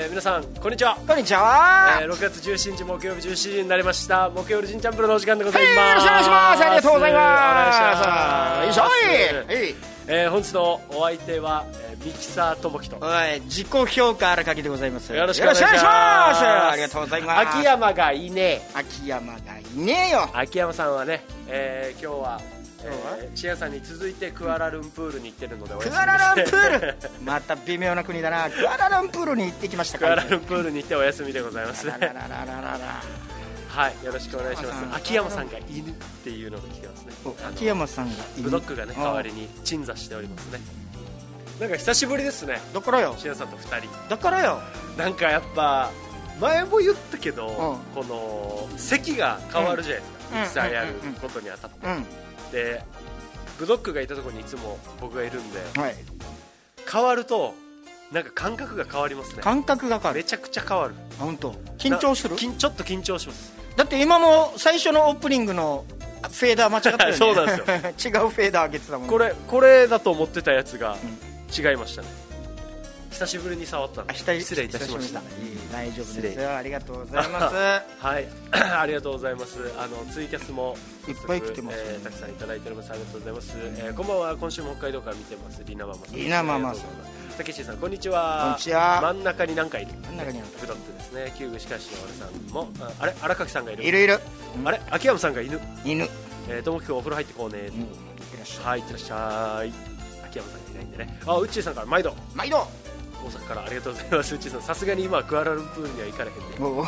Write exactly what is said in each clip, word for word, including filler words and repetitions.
ー、皆さんこんにちは。 こんにちは、 えー、ろくがつじゅうしちにち木曜日じゅうしちじになりました。木曜日ジンチャンプルのお時間でございます。 よろしくお願いします。ありがとうございます。 お願いします。 よいしょい、 えー、本日のお相手は、えー、ミキサーともきと、 はい、自己評価荒垣でございます。 よろしくお願いします。 ありがとうございます。 秋山がいねえ。 秋山がいねえよ。 秋山さんはね、えー、今日はえー、シアさんに続いてクアラルンプールに行ってるのでお休みです。 クアラルンプールまた微妙な国だな。クアラルンプールに行ってきましたか。 クアラルンプールに行ってお休みでございます。 ららららららはい、よろしくお願いします。秋山さんが犬っていうのが来てますね。 秋山さんが犬、 ブドッグがね代わりに鎮座しておりますね。なんか久しぶりですね。 だからよ、 シアさんとふたりだからよ。 なんかやっぱ前も言ったけど、 うん、 この席が変わるじゃないですか、うん、ミキサーやることにあたって、うん、でブドッグがいたところにいつも僕がいるんで、はい、変わるとなんか感覚が変わりますね。 感覚が変わる。 めちゃくちゃ変わる。 本当。緊張する。 ちょっと緊張します。 だって今も最初のオープニングのフェーダー間違ったよね。 そうなんですよ。 違うフェーダー上げてたもんね。 これこれだと思ってたやつが違いましたね、うん、久しぶりに触ったんで失礼いたしました。 大丈夫ですよ。ありがとうございます。 はいありがとうございます。あのツイキャスもいっぱい来てます、ね、 えー、たくさんいただいております。ありがとうございます、えー、こんばんは。今週も北海道から見てますリナママさん。 リナママさん、 たけしさんこんにちは。 こんにちは。 真ん中に何かいる。 真ん中に何かブドッグですね。旧具しかしの俺さんも あ, あれ荒垣さんがいる。 いるいる。 あれ秋山さんが犬犬。 えー、ともきくんお風呂入ってこうね、うん、いらっしゃい。はい、いってらっしゃい。秋山さんがいないんでね。あ、うっちーさんから毎度毎度大阪からありがとうございます。うっちーさんさすがに今はクアラルンプールには行かれへんね。おお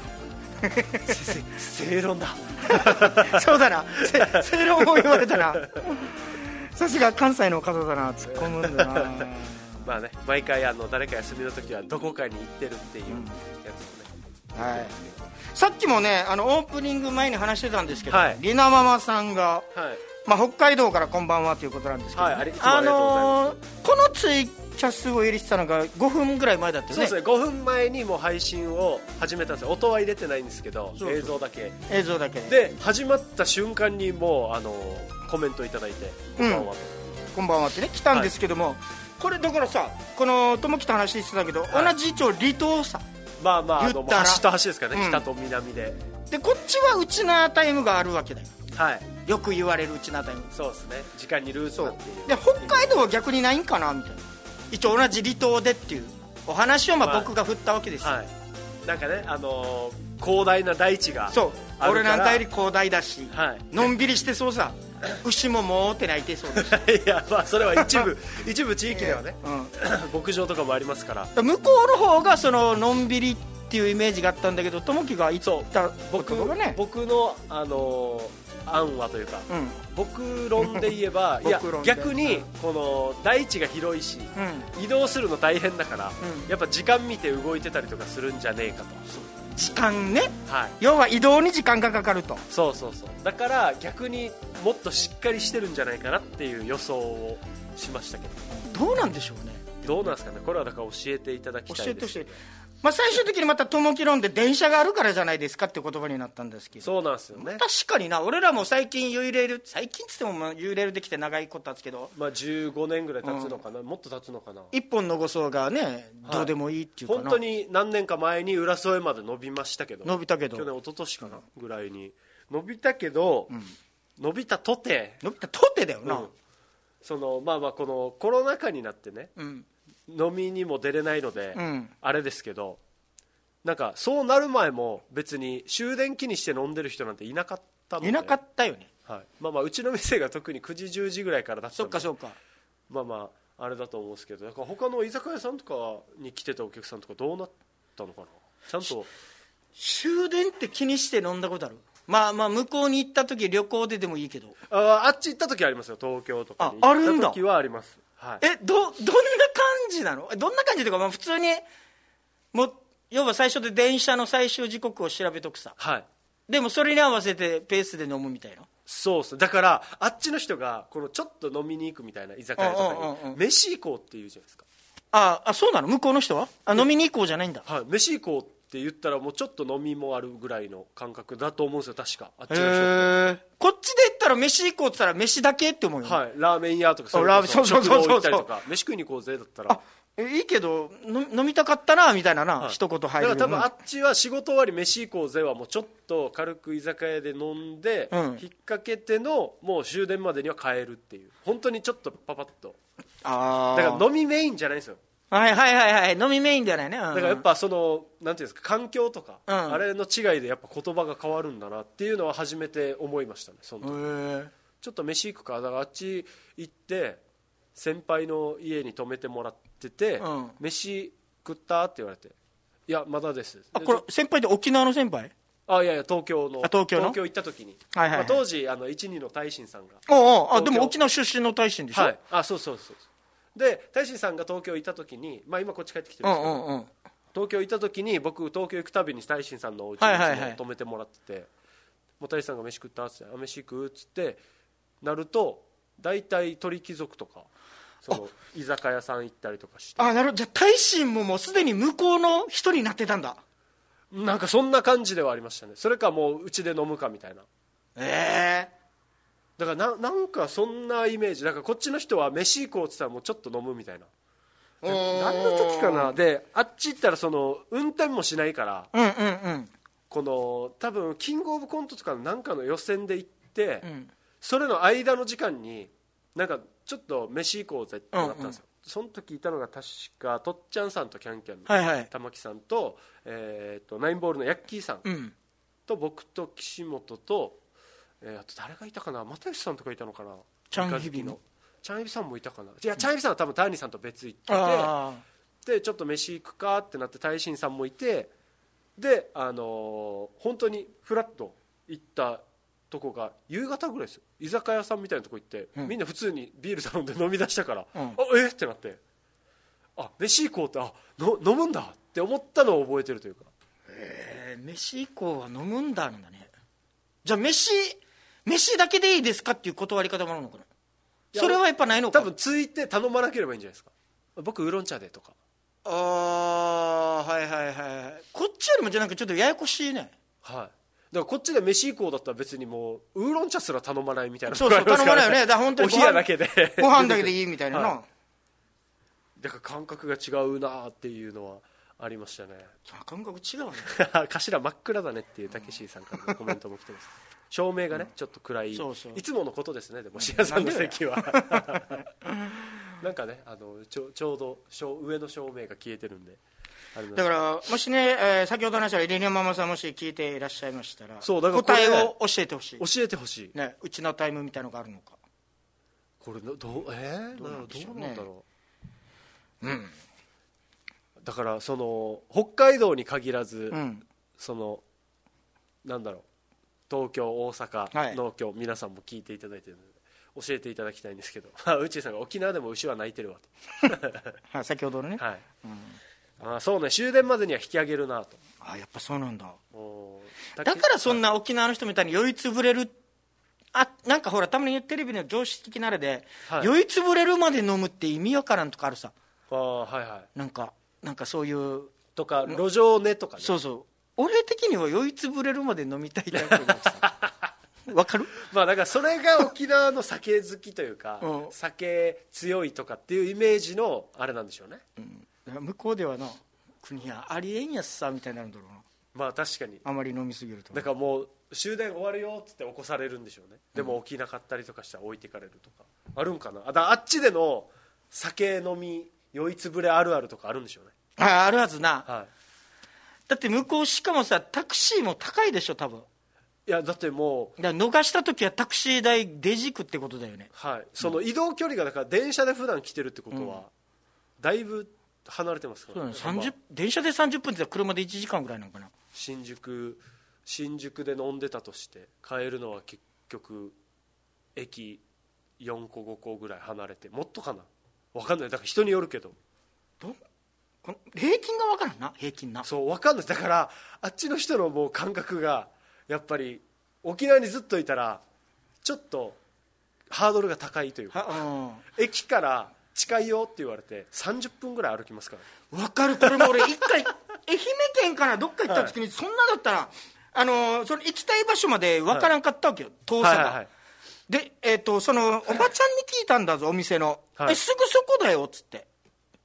正論だそうだな、正論も言われたな。さすが関西の方だな、突っ込むんだな。 まあね、毎回あの誰か休みの時はどこかに行ってるっていうやつをね、 うん、はい。さっきもね、あのオープニング前に話してたんですけど、 はい、 リナママさんが、はい、まあ、北海道からこんばんはということなんですけど、ね、はい、ありがとうございます。あのー、このツイキャスを入れてたのがごふんぐらい前だったよね。 そうですね、ごふんまえにもう配信を始めたんですよ。音は入れてないんですけど、そうそう、映像だけ映像だけで始まった瞬間にもうあのコメントいただいて、こんばんは、うん、 こんばんはってね来たんですけども、はい、これだからさ、この友樹と話してたけど、はい、同じ一応離島さ、 まあまあ、あの端と端ですからね、うん、北と南で。 でこっちはウチナータイムがあるわけだよ。 はい、 よく言われるウチナータイム。 そうですね、時間にルーズなっていう。 で北海道は逆にないんかなみたいな。一応同じ離島でっていうお話をまあ僕が振ったわけですよ、はい、 なんかね、あのー、広大な大地があるから。 そう、俺なんかより広大だし、 はい、 のんびりしてそうさ。牛ももうって泣いてそうだしいや、まあそれは一部一部地域ではね、うん、牧場とかもありますから。 向こうの方がそののんびりっていうイメージがあったんだけど、友樹が言った僕がね、僕のあのー案はというか、うん、僕論で言えばいや逆にこの大地が広いし、うん、移動するの大変だから、うん、やっぱ時間見て動いてたりとかするんじゃねえかと。 時間ね、 はい、 要は移動に時間がかかると。 そうそうそう、だから逆にもっとしっかりしてるんじゃないかなっていう予想をしましたけど、どうなんでしょうね。 どうなんですかね、これはだから教えていただきたいです。 教えてほしい。まあ、最終的にまた友樹論で電車があるからじゃないですかって言葉になったんですけど。 そうなんですよね。 確かにな、俺らも最近ユイレール、最近っつってもまあユイレールできて長いこと経つけど、 まあ、じゅうごねんぐらい経つのかな、うん、もっと経つのかな。 一本のご層がね、どうでもいいっていうかな、 はい、本当に何年か前に浦添まで伸びましたけど、 伸びたけど去年一昨年かなぐらいに伸びたけど、うん、伸びたとて伸びたとてだよな、うん、 そのまあまあこのコロナ禍になってね、うん、飲みにも出れないので、うん、あれですけど、なんかそうなる前も別に終電気にして飲んでる人なんていなかったので。 いなかったよね、 はい、まあまあうちの店が特にくじじゅうじぐらいからだったので、 そっかそっか、 まあまああれだと思うんですけど、だから他の居酒屋さんとかに来てたお客さんとかどうなったのかな。ちゃんと終電って気にして飲んだことある？まあまあ向こうに行った時、旅行ででもいいけど。 ああっち行った時ありますよ、東京とかに行った時はあります。はい、 え ど, どんな感じなの？どんな感じというか、まあ、普通にもう要は最初で電車の最終時刻を調べとくさ、 はい、 でもそれに合わせてペースで飲むみたいな。 そうっす。だからあっちの人がこのちょっと飲みに行くみたいな居酒屋とかに、うんうんうん、飯行こうって言うじゃないですか。 ああ、そうなの？向こうの人はあ飲みに行こうじゃないんだ。 はい、飯行こうって言ったらもうちょっと飲みもあるぐらいの感覚だと思うんですよ、確かあっちの人。へー、こっちで言ったら飯行こうって言ったら飯だけって思うよ。 はい、ラーメン屋とかそれこそ食堂行ったりとか、飯食いに行こうぜだったらいいけど飲みたかったなみたいなな、はい、一言入る。 だから多分あっちは仕事終わり飯行こうぜはもうちょっと軽く居酒屋で飲んで、うん、引っ掛けてのもう終電までには帰るっていう、本当にちょっとパパッと。あだから飲みメインじゃないんですよ。 はいはいはいはい、飲みメインではないね、うん、 だからやっぱそのなんていうんですか、環境とか、うん、あれの違いでやっぱ言葉が変わるんだなっていうのは初めて思いましたね。その時へちょっと飯行くか、だからあっち行って先輩の家に泊めてもらってて、うん、飯食ったって言われて、いやまだです。 あ、これ先輩って沖縄の先輩？ あ、いやいや東京の、 あ、東京の東京行った時に、はいはいはい、まあ、当時あのいちにの大臣さんが、 ああ、でも沖縄出身の大臣でしょ、 はい、あ、そうそうそうで大臣さんが東京行った時に、まあ、今こっち帰ってきてるんですけど、うんうんうん、東京行った時に僕東京行くたびに大臣さんのお家に泊めてもらってて、はいはいはい、もう大臣さんが飯食ったって言って、あ、飯食うっつってなると大体鳥貴族とかその居酒屋さん行ったりとかして、 あ、なるほど。じゃあ大臣ももうすでに向こうの一人になってたんだ。 なんかそんな感じではありましたね。それかもううちで飲むかみたいな。ええー、だからな、なんかそんなイメージ。だからこっちの人は飯行こうって言ったらもうちょっと飲むみたいな。何の時かな。であっち行ったらその運転もしないから、うんうんうん、この多分キングオブコントとかのなんかの予選で行って、うん、それの間の時間になんかちょっと飯行こうぜってなったんですよ、うんうん、その時いたのが確かとっちゃんさんとキャンキャンの、はいはい、玉木さんと、えー、とナインボールのヤッキーさん、うん、と僕と岸本と、えー、あと誰がいたかな、又吉さんとかいたのかな、 チャンヒビのチャンヒビさんもいたかな、いやチャンヒビさんは多分谷さんと別行ってて、でちょっと飯行くかってなって大臣さんもいて、で、あのー、本当にフラッと行ったとこが夕方ぐらいですよ。居酒屋さんみたいなとこ行って、うん、みんな普通にビール頼んで飲み出したから、うん、あえってなって、あ飯行こうって、あの飲むんだって思ったのを覚えてるというか、 へえ、飯行こうは飲むんだなんだね。じゃあ飯飯だけでいいですかっていう断り方もあるのかな。それはやっぱないのか。 多分ついて頼まなければいいんじゃないですか。僕ウーロン茶でとか。 ああ、はいはいはい。こっちよりもじゃなんかちょっとややこしいね。 はい。だからこっちで飯行こうだったら別にもうウーロン茶すら頼まないみたいな、 そうそう頼まないよね。だから本当にお冷やだけでご飯だけでいいみたいなの、はい、 だから感覚が違うなっていうのはありましたね。 感覚違うね頭真っ暗だねっていうたけしさんからのコメントも来てます。照明がね、うん、ちょっと暗い、そうそういつものことですね。でもシアさんの席はなんかね、あの ち, ょちょうど上の照明が消えてるんで、 だからもしね、えー、先ほど話したイレニアママさんもし聞いていらっしゃいましたら、そうだから答えを教えてほしい、 教えてほしい、 ね、うちのタイムみたいなのがあるのか、 これどう、えー、どうなんでしょうね。どうなんだろう、うん、だからその北海道に限らず、うん、そのなんだろう、東京大阪の、はい、今日皆さんも聞いていただいているので教えていただきたいんですけど、うちさんが沖縄でも牛は鳴いてるわと先ほどのね、はい、 うん、あ、そうね、終電までには引き上げるなと。 あ、やっぱそうなんだ。だからそんな沖縄の人みたいに酔いつぶれる、あ、なんかほらたまにテレビの常識的なあれで、はい、酔いつぶれるまで飲むって意味わからんとかあるさ。 あ、はいはい、 なんかなんかそういうとか路上寝とかね。 そうそう、俺的には酔いつぶれるまで飲みたいタイプなんですわかる。 まあだからそれが沖縄の酒好きというか、うん、酒強いとかっていうイメージのあれなんでしょうね、 うん、向こうではな、国やありえんやつさみたいになるんだろうな。 まあ確かにあまり飲みすぎると、 だからもう終電終わるよっつって起こされるんでしょうね、うん、でも起きなかったりとかしたら置いてかれるとかあるんかな。あ、だあっちでの酒飲み酔いつぶれあるあるとかあるんでしょうね。 あ、あるはずな、はい、だって向こうしかもさタクシーも高いでしょ多分。 いやだってもうだ逃した時はタクシー代デジクってことだよね。 はい、その移動距離がだから電車で普段来てるってことは、うん、だいぶ離れてますからね。 そうね、電車でさんじゅっぷんって車でいちじかんぐらいなのかな。 新宿新宿で飲んでたとして帰るのは結局駅よんこごこぐらい離れて、もっとかな、分かんない、だから人によるけど、 どこの平均が分からんな、平均な。 そう分かんない。だからあっちの人のもう感覚がやっぱり沖縄にずっといたらちょっとハードルが高いというか、うん、駅から近いよって言われてさんじゅっぷんぐらい歩きますから。 分かる。これも俺一回愛媛県からどっか行った時に、はい、そんなだったらあのその行きたい場所まで分からんかったわけよ、はい、遠さが、はいはいはい、で、えー、とそのおばちゃんに聞いたんだぞお店の、はい、えすぐそこだよっつって、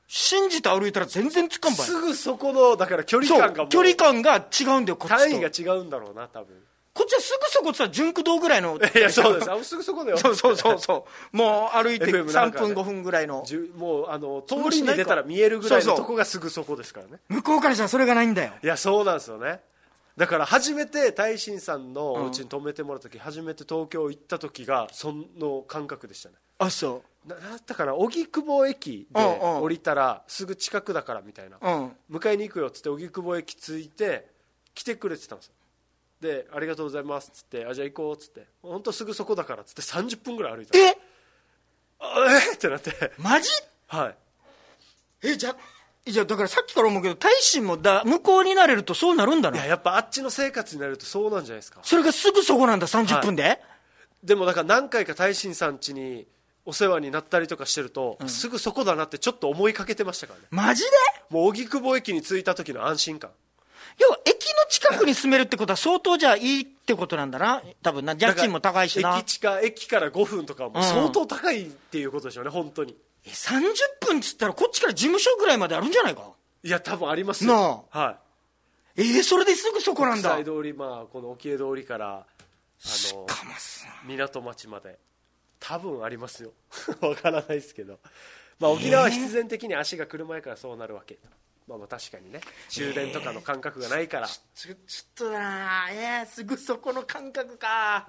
信じて歩いたら全然つかんばい。 すぐそこのだから距離感がもう距離感が違うんだよ、こっちと。 単位が違うんだろうな多分。 こっちはすぐそこってさ、純駆動ぐらいの。 いや、そうです。あ、すぐそこだよ。 そうそうそうそう。もう歩いてさんぷん、ごふんぐらいの。 もう、あの、通りに出たら見えるぐらいのとこがすぐそこですからね。 向こうからしたらそれがないんだよ。 いや、そうなんですよね。だから初めて大臣さんのお家に泊めてもらった時、うん、初めて東京行った時がその感覚でしたね。 あ、そうなだったかな、荻窪駅で降りたらすぐ近くだからみたいな、うん、迎えに行くよっつって荻窪駅着いて来てくれてたんですよ。で、ありがとうございますっつって、あ、じゃあ行こうっつって、本当すぐそこだからっつってさんじゅっぷんぐらい歩いた。 ええってなって。 マジ？ はい。 え、じゃじゃだからさっきから思うけど、大臣もだ向こうになれるとそうなるんだな。 いや、やっぱあっちの生活になるとそうなんじゃないですか。 それがすぐそこなんだ、さんじゅっぷんで、はい、 でもだから何回か大臣さん家にお世話になったりとかしてると、うん、すぐそこだなってちょっと思いかけてましたからね。 マジで？ もう荻窪駅に着いた時の安心感。 要は駅の近くに住めるってことは相当じゃあいいってことなんだな、多分な。家賃も高いしな。 駅近、駅からごふんとかも相当高いっていうことでしょうね、うん、本当に。 え、さんじゅっぷんっつったらこっちから事務所ぐらいまであるんじゃないか。 いや、多分ありますよ。 なあ、はい。えー、それですぐそこなんだ。 国際通り、まあこの沖江通りからあの港町まで多分ありますよ。わからないですけど、まあ、沖縄は必然的に足が車やからそうなるわけ。まあ、まあ確かにね、終電とかの感覚がないから、えー、 ちょ、ちょっとな、えー、すぐそこの感覚か。 うん。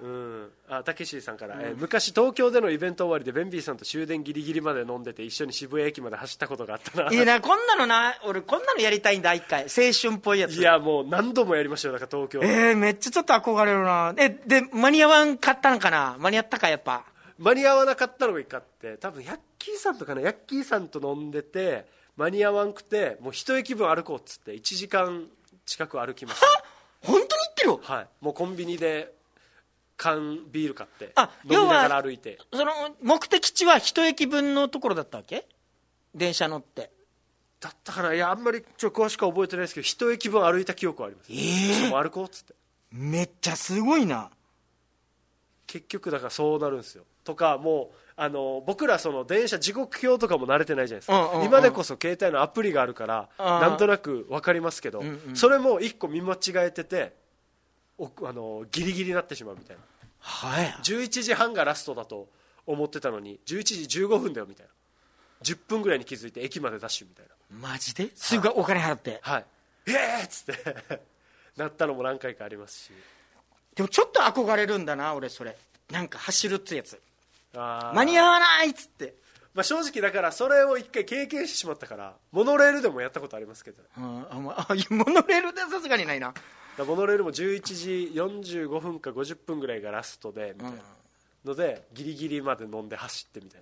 あ、たけしさんから、うん、えー、昔東京でのイベント終わりでベンビーさんと終電ギリギリまで飲んでて一緒に渋谷駅まで走ったことがあったな。 いいな、こんなのな、俺こんなのやりたいんだ、一回青春っぽいやつ。 いや、もう何度もやりましたよ、だから東京。 えー、めっちゃちょっと憧れるな。えで間に合わんかったのかな。間に合ったか。やっぱ間に合わなかったのがいいかって、多分ヤッキーさんとかね、ヤッキーさんと飲んでて間に合わんくて、もう一駅分歩こうっつっていちじかん近く歩きました。 は本当に言ってる？ はい。もうコンビニで缶ビール買って飲みながら歩いて。 その目的地は一駅分のところだったわけ？電車乗ってだったから。いや、あんまりちょっと詳しくは覚えてないですけど、一駅分歩いた記憶はあります。えー、もう歩こうっつって。 めっちゃすごいな。 結局だからそうなるんですよ。とか、もうあの僕らその電車時刻表とかも慣れてないじゃないですか、うんうんうん、今でこそ携帯のアプリがあるからなんとなく分かりますけど、うんうん、それも一個見間違えてておあのギリギリになってしまうみたいな、 はい、 じゅういちじはんがラストだと思ってたのにじゅういちじじゅうごふんだよみたいな、じゅっぷんぐらいに気づいて駅までダッシュみたいな。マジで？すぐお金払ってはい、えーっつってなったのも何回かありますし。 でもちょっと憧れるんだな俺、それなんか走るってやつ。あ間に合わないっつって、 まあ、正直だからそれを一回経験してしまったから、モノレールでもやったことありますけど、 ああ、まあ、モノレールでさすがにないな。 モノレールもじゅういちじよんじゅうごふんかごじゅっぷんぐらいがラストでみたいなので、ギリギリまで飲んで走ってみたいな。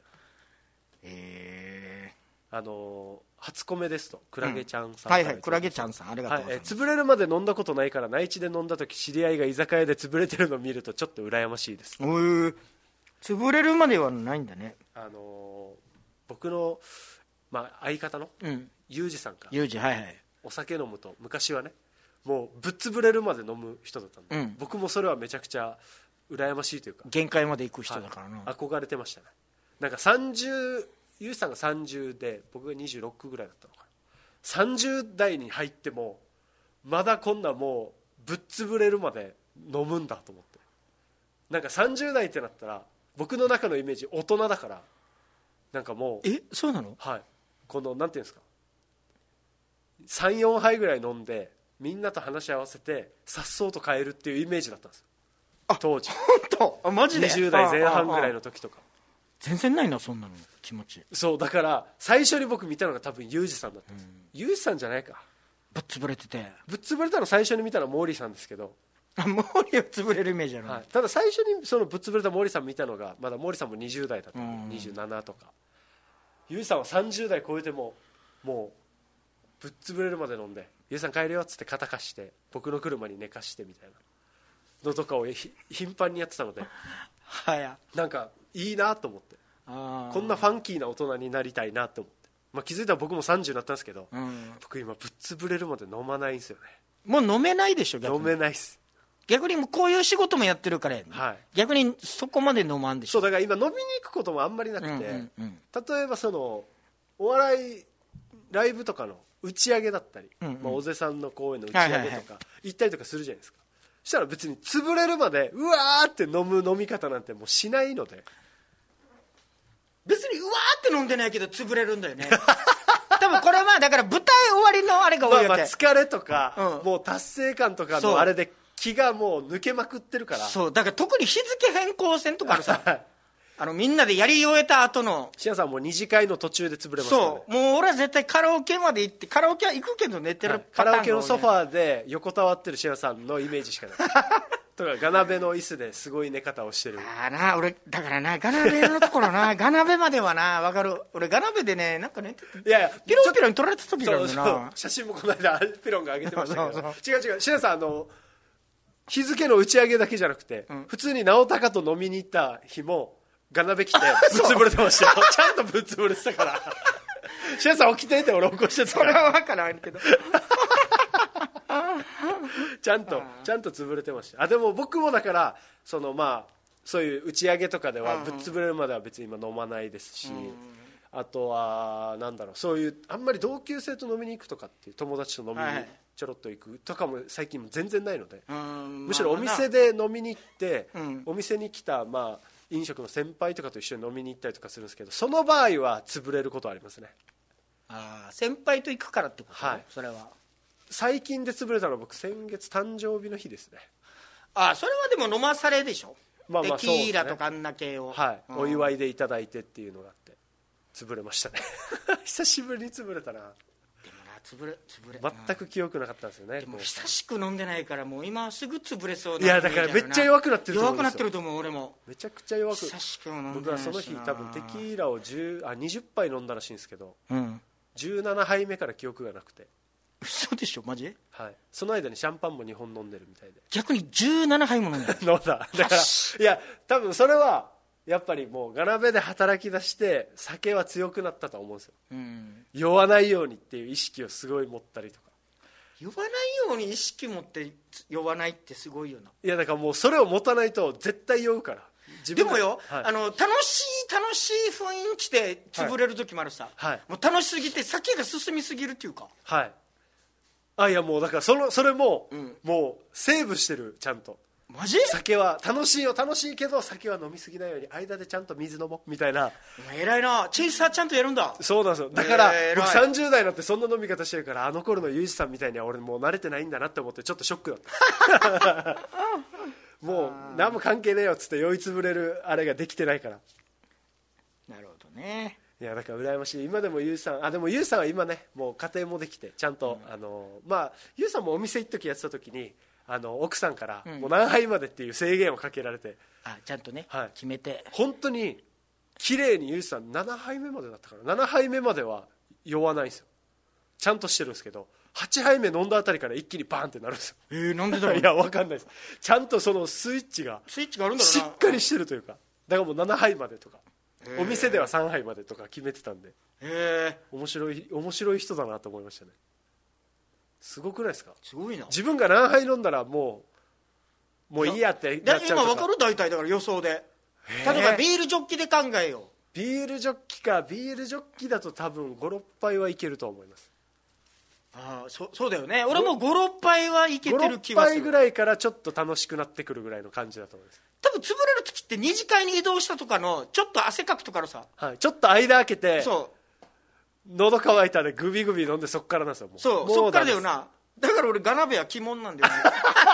へえー、あの初米ですとクラゲちゃんさん、 うん、はいはい、クラゲちゃんさんありがとうございます、 はい、え潰れるまで飲んだことないから内地で飲んだ時知り合いが居酒屋で潰れてるのを見るとちょっと羨ましいです。 へえ、潰れるまではないんだね。 あの僕の、まあ、相方のユージさんが、 ユージ、はいはい、 お酒飲むと昔はね、もうぶっ潰れるまで飲む人だったんで、うん、僕もそれはめちゃくちゃ羨ましいというか、 限界まで行く人だからな、 はい、憧れてましたね。なんかさんじゅう、ユージさんがさんじゅうで僕がにじゅうろくぐらいだったのかな。さんじゅう代に入ってもまだこんなもうぶっ潰れるまで飲むんだと思って、なんかさんじゅう代ってなったら僕の中のイメージ大人だから、なんかもう、 え、そうなの？ はい、このなんていうんですか、さん、よんはいぐらい飲んでみんなと話し合わせてさっそうと変えるっていうイメージだったんですよ、 あ、 当時。 本当？あ、マジで？ にじゅう代前半ぐらいの時とか。 全然ないな、そんなの気持ち。 そうだから最初に僕見たのが多分ユージさんだったんです、うん、ユージさんじゃないか、 ぶっ潰れてて。 ぶっ潰れたの最初に見たのはモーリーさんですけど、 モーリーは潰れるイメージある、 はい、ただ最初にそのぶっ潰れたモーリーさん見たのがまだモーリーさんもにじゅう代だった、うん、にじゅうななとか、ユージさんはさんじゅう代超えてももうぶっ潰れるまで飲んで、ユージさん帰るよっつって肩貸して僕の車に寝かしてみたいなのとかを頻繁にやってたので、 はや、 なんかいいなと思って、あ、こんなファンキーな大人になりたいなと思って、まあ、気づいたら僕もさんじゅうになったんですけど、うん、僕今ぶっ潰れるまで飲まないんですよね。 もう飲めないでしょ逆に。 飲めないっす。 逆にもうこういう仕事もやってるから、はい、逆にそこまで飲まんでしょ。 そうだから今飲みに行くこともあんまりなくて、うんうんうん、例えばそのお笑いライブとかの打ち上げだったり、うんうん、まあ、尾瀬さんの公演の打ち上げとか、はいはいはい、行ったりとかするじゃないですか。そしたら別に潰れるまでうわーって飲む飲み方なんてもうしないので、 別にうわーって飲んでないけど潰れるんだよね多分これはだから舞台終わりのあれが多いわけ、 まあ、まあ疲れとか、うん、もう達成感とかのあれで気がもう抜けまくってるから。 そうだから特に日付変更線とかあるさあのみんなでやり終えた後のシアさんもう二次会の途中で潰れますからね。 そうもう俺は絶対カラオケまで行って、カラオケは行くけど寝てるパターン、 はい、カラオケのソファーで横たわってるシアさんのイメージしかないとかガナベの椅子ですごい寝方をしてる。 ああな俺だからなガナベのところなガナベまではな分かる。俺ガナベでねなんかねいやいやピロンピロン撮られた時があるんだな。 そうそう写真もこの間ピロンが上げてましたけどそうそう違う違うシアさんあの日付の打ち上げだけじゃなくて、うん、普通に直高と飲みに行った日もガナベ来てぶっ潰れてましたよちゃんとぶっ潰れてたからシアさん起きてって俺起こしてたから。それは分からんけどちゃんとちゃんと潰れてました。あでも僕もだからそのまあそういう打ち上げとかではぶっ潰れるまでは別に今飲まないですし、あとはなんだろうそういうあんまり同級生と飲みに行くとかっていう友達と飲みにちょろっと行くとかも最近も全然ないので、むしろお店で飲みに行ってお店に来たまあ飲食の先輩とかと一緒に飲みに行ったりとかするんですけど、その場合は潰れることはありますね。 あ先輩と行くからってこと、はい、それは最近で潰れたのは僕先月誕生日の日ですね。 あそれはでも飲まされでしょ、まあまあテキーラとかあんな系を、 はい、お祝いでいただいてっていうのがあって潰れましたね久しぶりに潰れたな。 でもな潰れ潰れ全く記憶なかったんですよね。 でも久しく飲んでないからもう今すぐ潰れそうな。 いやだからめっちゃ弱くなってると思うんですよ。 弱くなってると思う俺もめちゃくちゃ弱く。 久しく飲んでないしな。 僕はその日多分テキーラをじゅうあにじゅっぱい飲んだらしいんですけど、 うん、 じゅうななはいめから記憶がなくて。 嘘でしょマジ？ はい、その間にシャンパンもにほん飲んでるみたいで。 逆にじゅうななはいも飲んでる飲んだだからいや多分それはやっぱりもうガナベで働き出して酒は強くなったと思うんですよ、うん、酔わないようにっていう意識をすごい持ったりとか。 酔わないように意識持って酔わないってすごいよな。 いやだからもうそれを持たないと絶対酔うから。 でもよ、はい、あの楽しい楽しい雰囲気で潰れる時もあるさ、 はい、 もう楽しすぎて酒が進みすぎるっていうか。 はい。あいやもうだからそのそれも、うん、もうセーブしてるちゃんと。 マジ？ 酒は楽しいよ楽しいけど酒は飲みすぎないように間でちゃんと水飲もうみたいな。 偉いなチェイサーちゃんとやるんだ。 そうなんですよ。だから僕さんじゅう代になってそんな飲み方してるからあの頃のユージさんみたいには俺もう慣れてないんだなって思ってちょっとショックだったもう何も関係ねえよっつって酔いつぶれるあれができてないから。 なるほどね。 いやだから羨ましい。今でもユーさんあでもユーさんは今ねもう家庭もできてちゃんと、うん、あのまあユーさんもお店行っときやってた時にあの奥さんからもう何杯までっていう制限をかけられて、うん、 あちゃんとね、はい、決めて本当に綺麗にユーさんななはいめまでだったからななはいめまでは酔わないんですよ。ちゃんとしてるんですけどはちはいめ飲んだあたりから一気にバーンってなるんですよ。 えー、なんでだろういや分かんないです。ちゃんとそのスイッチがスイッチがあるんだろうな。 しっかりしてるというかだからもうななはいまでとかお店ではさんはいまでとか決めてたんで、 へー面白い面白い人だなと思いましたね。すごくないですか？ すごいな。 自分が何杯飲んだらもうもういいやってなっちゃうとか。 今分かる大体だから予想で。例えばビールジョッキで考えよう。 ビールジョッキかビールジョッキだと多分ごろっぱいはいけると思います。 ああ そ, そうだよね。俺もごろっぱいはいけてる気がする。 ごろっぱいぐらいからちょっと楽しくなってくるぐらいの感じだと思います。 多分潰れる時って二次会に移動したとかのちょっと汗かくとかのさ、 はい、ちょっと間開けてそう喉乾いたでグビグビ飲んでそっからなんですよ。もうそうそっからだよな。だから俺ガナベは鬼門なんだよね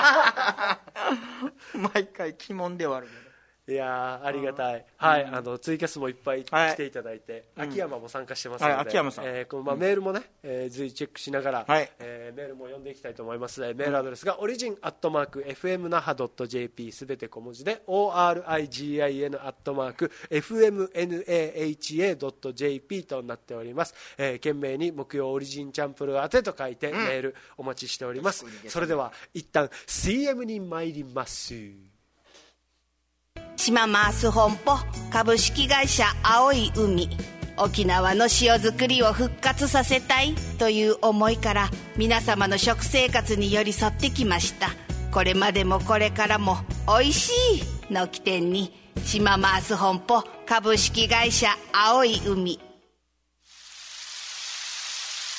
毎回鬼門ではあるけど。 いやありがたい、はい、あのツイキャスもいっぱい来ていただいて、はい、秋山も参加してますので、はい、 秋山さん、 えーこのまあ、メールもね、えー、随時チェックしながら、はいえー、メールも読んでいきたいと思います。メールアドレスがオリジンアットマーク エフエムナハドットジェーピー すべて小文字で オーアールアイジンアットマーク エフエムナハドットジェーピー となっております。えー、懸命に木曜オリジンチャンプル宛てと書いてメールお待ちしております、うん、それでは一旦 シーエム に参ります。 島マース本舗株式会社青い海、沖縄の塩作りを復活させたいという思いから皆様の食生活に寄り添ってきました。これまでもこれからもおいしいの起点に島マース本舗、株式会社青い海。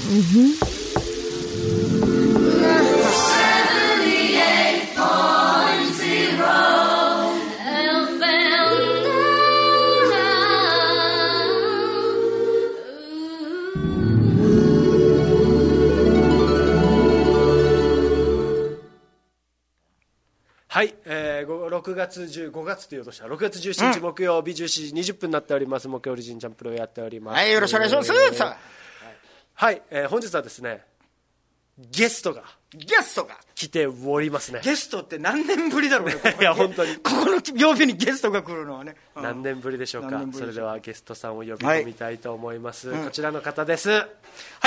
はい、えー、ろくがつじゅうごがつというとしたろくがつじゅうしちにち木曜日じゅうしちじにじゅっぷんになっております。木曜オリジンチャンプロをやっております。 はい、よろしくお願いします。 えー、はい、えー、本日はですね、ゲストがゲストが来ておりますね。 ゲストって何年ぶりだろうね。ここいや本当にここの曜日にゲストが来るのはね、 うん、何年ぶりでしょうか。それではゲストさんを呼び込みたいと思います、はい、こちらの方です。 はい、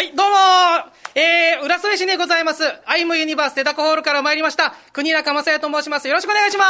どうもー、えー、浦添市でございますアイムユニバーステダコホールから参りました国中正也と申します。よろしくお願いします。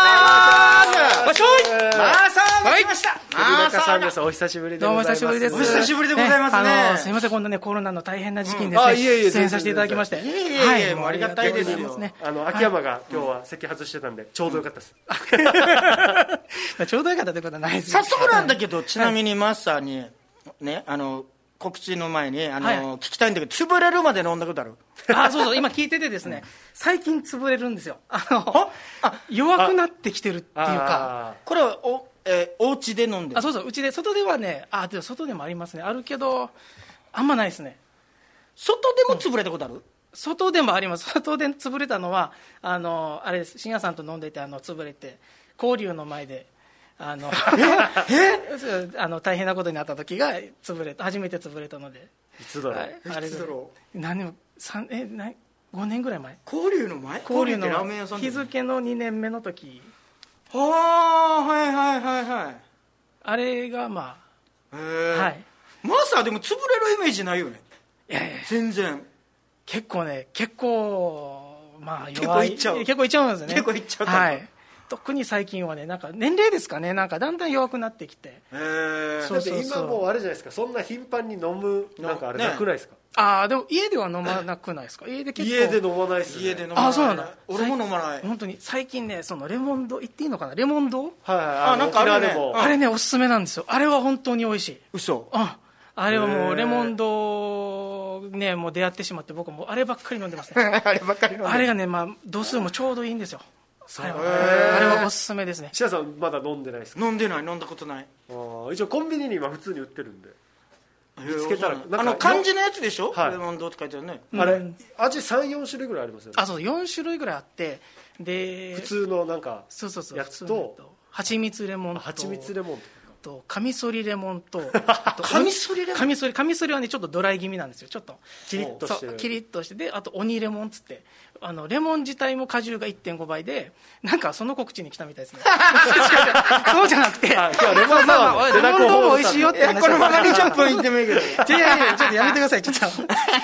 わしょい、マーサーが来ました。 国中さんです。お久しぶりでございます。 どうも久しぶりです。 お久しぶりでございますね。 あのすいません、こんなねコロナの大変な時期にですね、うん、出演させていただきまして、 いえいえいえ、はい、もうありがたいですよ。 あの秋山が今日は席外してたんで、ちょうどよかったです、 うん、ちょうどよかったということはないです。 早速なんだけど、ちなみにマスターにね、あの告知の前にあの、はい、聞きたいんだけど、潰れるまで飲んだことある？ あ、そうそう、今聞いててですね、最近潰れるんですよ。あのあ弱くなってきてるっていうか。 これはお、えー、お家で飲んでる？ あ、そうそう、うちで。外ではね、あ、でも外でもありますね、あるけどあんまないですね。 外でも潰れたことある？うん、 外でもあります。外で潰れたのはあのあれです。深夜さんと飲んでて、あの潰れて交流の前であのえあの大変なことになった時が潰れた、初めて潰れたので。 いつだろう、はい、 あれいつだろう、何年えなごねんぐらい前。 交流の前？ 交流のラーメン屋さん日付のにねんめの時。 はあ、はいはいはいはい。 あれがまあ、 へえ、 はい。 マーサーでも潰れるイメージないよね。 いやいや全然。 結構ね、結構まあ弱い、 結構いっちゃう、 結構いっちゃうんですよね。 結構いっちゃう、 はい。特に最近はね、なんか年齢ですかね、なんかだんだん弱くなってきて。 へえ。 だって今もうあれじゃないですか、そんな頻繁に飲むなんかあれなくないですか？ ね、ああ、でも家では飲まなくないですか？家で結構。 家で飲まないですね。 家で飲まない。 あ、そうなんだ。 俺も飲まない。 本当に最近ね、そのレモン堂、言っていいのかな、レモン堂。はい、 あ, あなんかあれね、 あれねおすすめなんですよ。あれは本当に美味しい。 嘘。 あ。あれはもうレモン堂ね、もう出会ってしまって、僕もあればっかり飲んでますね。 あればっかり飲んで。 あれがね、まあ度数もちょうどいいんですよ。あれは、あれはおすすめですね。 シアさんまだ飲んでないですか？ 飲んでない、飲んだことない。 あ、一応コンビニに今普通に売ってるんで、見つけたらあの漢字のやつでしょ、 はい、 レモン堂って書いてあるね。 あれ、うん、味 さん,よん 種類ぐらいありますよね。 あ、そう、よん種類ぐらいあって、で普通のなんかそうそうそうやつと蜂蜜レモンと蜂蜜レモンとカミソリレモンとカミソリレモン、 カミソリカミソリはねちょっとドライ気味なんですよ。ちょっとキリッとしてる、 キリッとして、であと鬼レモンっつって、あのレモン自体も果汁が いってんご 倍で、なんかその告知に来たみたいですね。そうじゃなくて、 今日はレモンサワーレモンの方美味しいよって話。 このままにじゅっぷんいってもいいけど。いやいやいや、ちょっとやめてください、ちょっと。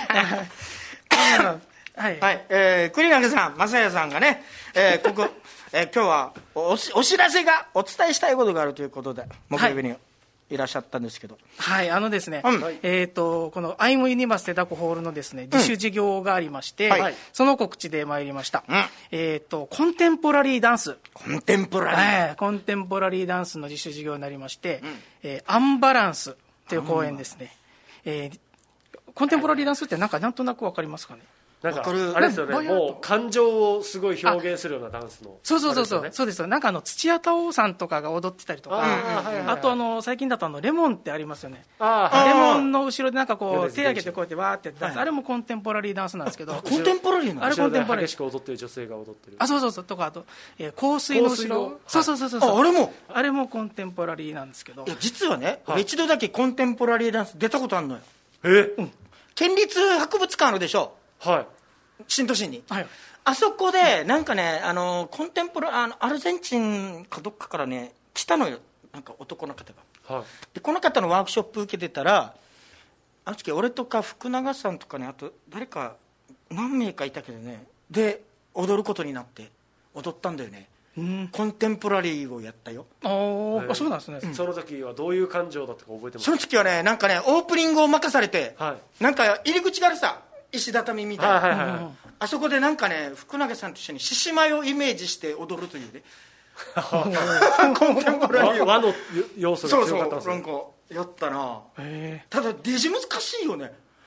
はい、はい、えー、栗中さん、正也さんがね、えー、ここ、えー、今日は お, お知らせが、お伝えしたいことがあるということで木曜日にいらっしゃったんですけど、 はい、あのですね、 うん、 えー、とこのアイムユニバーステダコホールのですね自主事業がありまして、うん、はい、その告知で参りました、うん、えー、とコンテンポラリーダンスコンテンポラリー、 えー、コンテンポラリーダンスの自主事業になりまして、うん、えー、アンバランスという公演ですね、えー、コンテンポラリーダンスってなんかなんとなく分かりますかね？ なんかあれですよね、もう感情をすごい表現するようなダンスの、 そうそうそうそう、そうですよ。なんかあの土屋太鳳さんとかが踊ってたりとか、 あ,、はいはい、あとあの最近だとあのレモンってありますよね。あレモンの後ろでなんかこう手上げてこうやってわーってやってダンス、はい、あれもコンテンポラリーダンスなんですけど、 コンテンポラリーなの？ あれコンテンポラリー、 激しく踊ってる女性が踊ってる、 あ、そうそうそう、とかあと、えー、香水の後ろ、はい、そうそうそうそう、 あ, あれもあれもコンテンポラリーなんですけど、 いや実はね、はい、一度だけコンテンポラリーダンス出たことあるのよ。 え、 うん、県立博物館あるでしょ、 はい、 新都心に、 はい、 あそこでなんかね、あのコンテンポラあのアルゼンチンかどっかからね来たのよ、なんか男の方が、はい、でこの方のワークショップ受けてたら、あの時俺とか福永さんとかね、あと誰か何名かいたけどね、で踊ることになって踊ったんだよね、うん、コンテンポラリーをやったよ。 あ、あ、そうなんですね、 うん、その時はどういう感情だったか覚えてますか？ その時はね、なんかねオープニングを任されて、はい、なんか入り口があるさ、石畳みたいな、はいはいはい、あそこでなんかね福永さんと一緒に獅子舞をイメージして踊るというねコンテンポラリー和の要素が強かったんですね。 そうそう、なんかやったな。ただデジ難しいよね。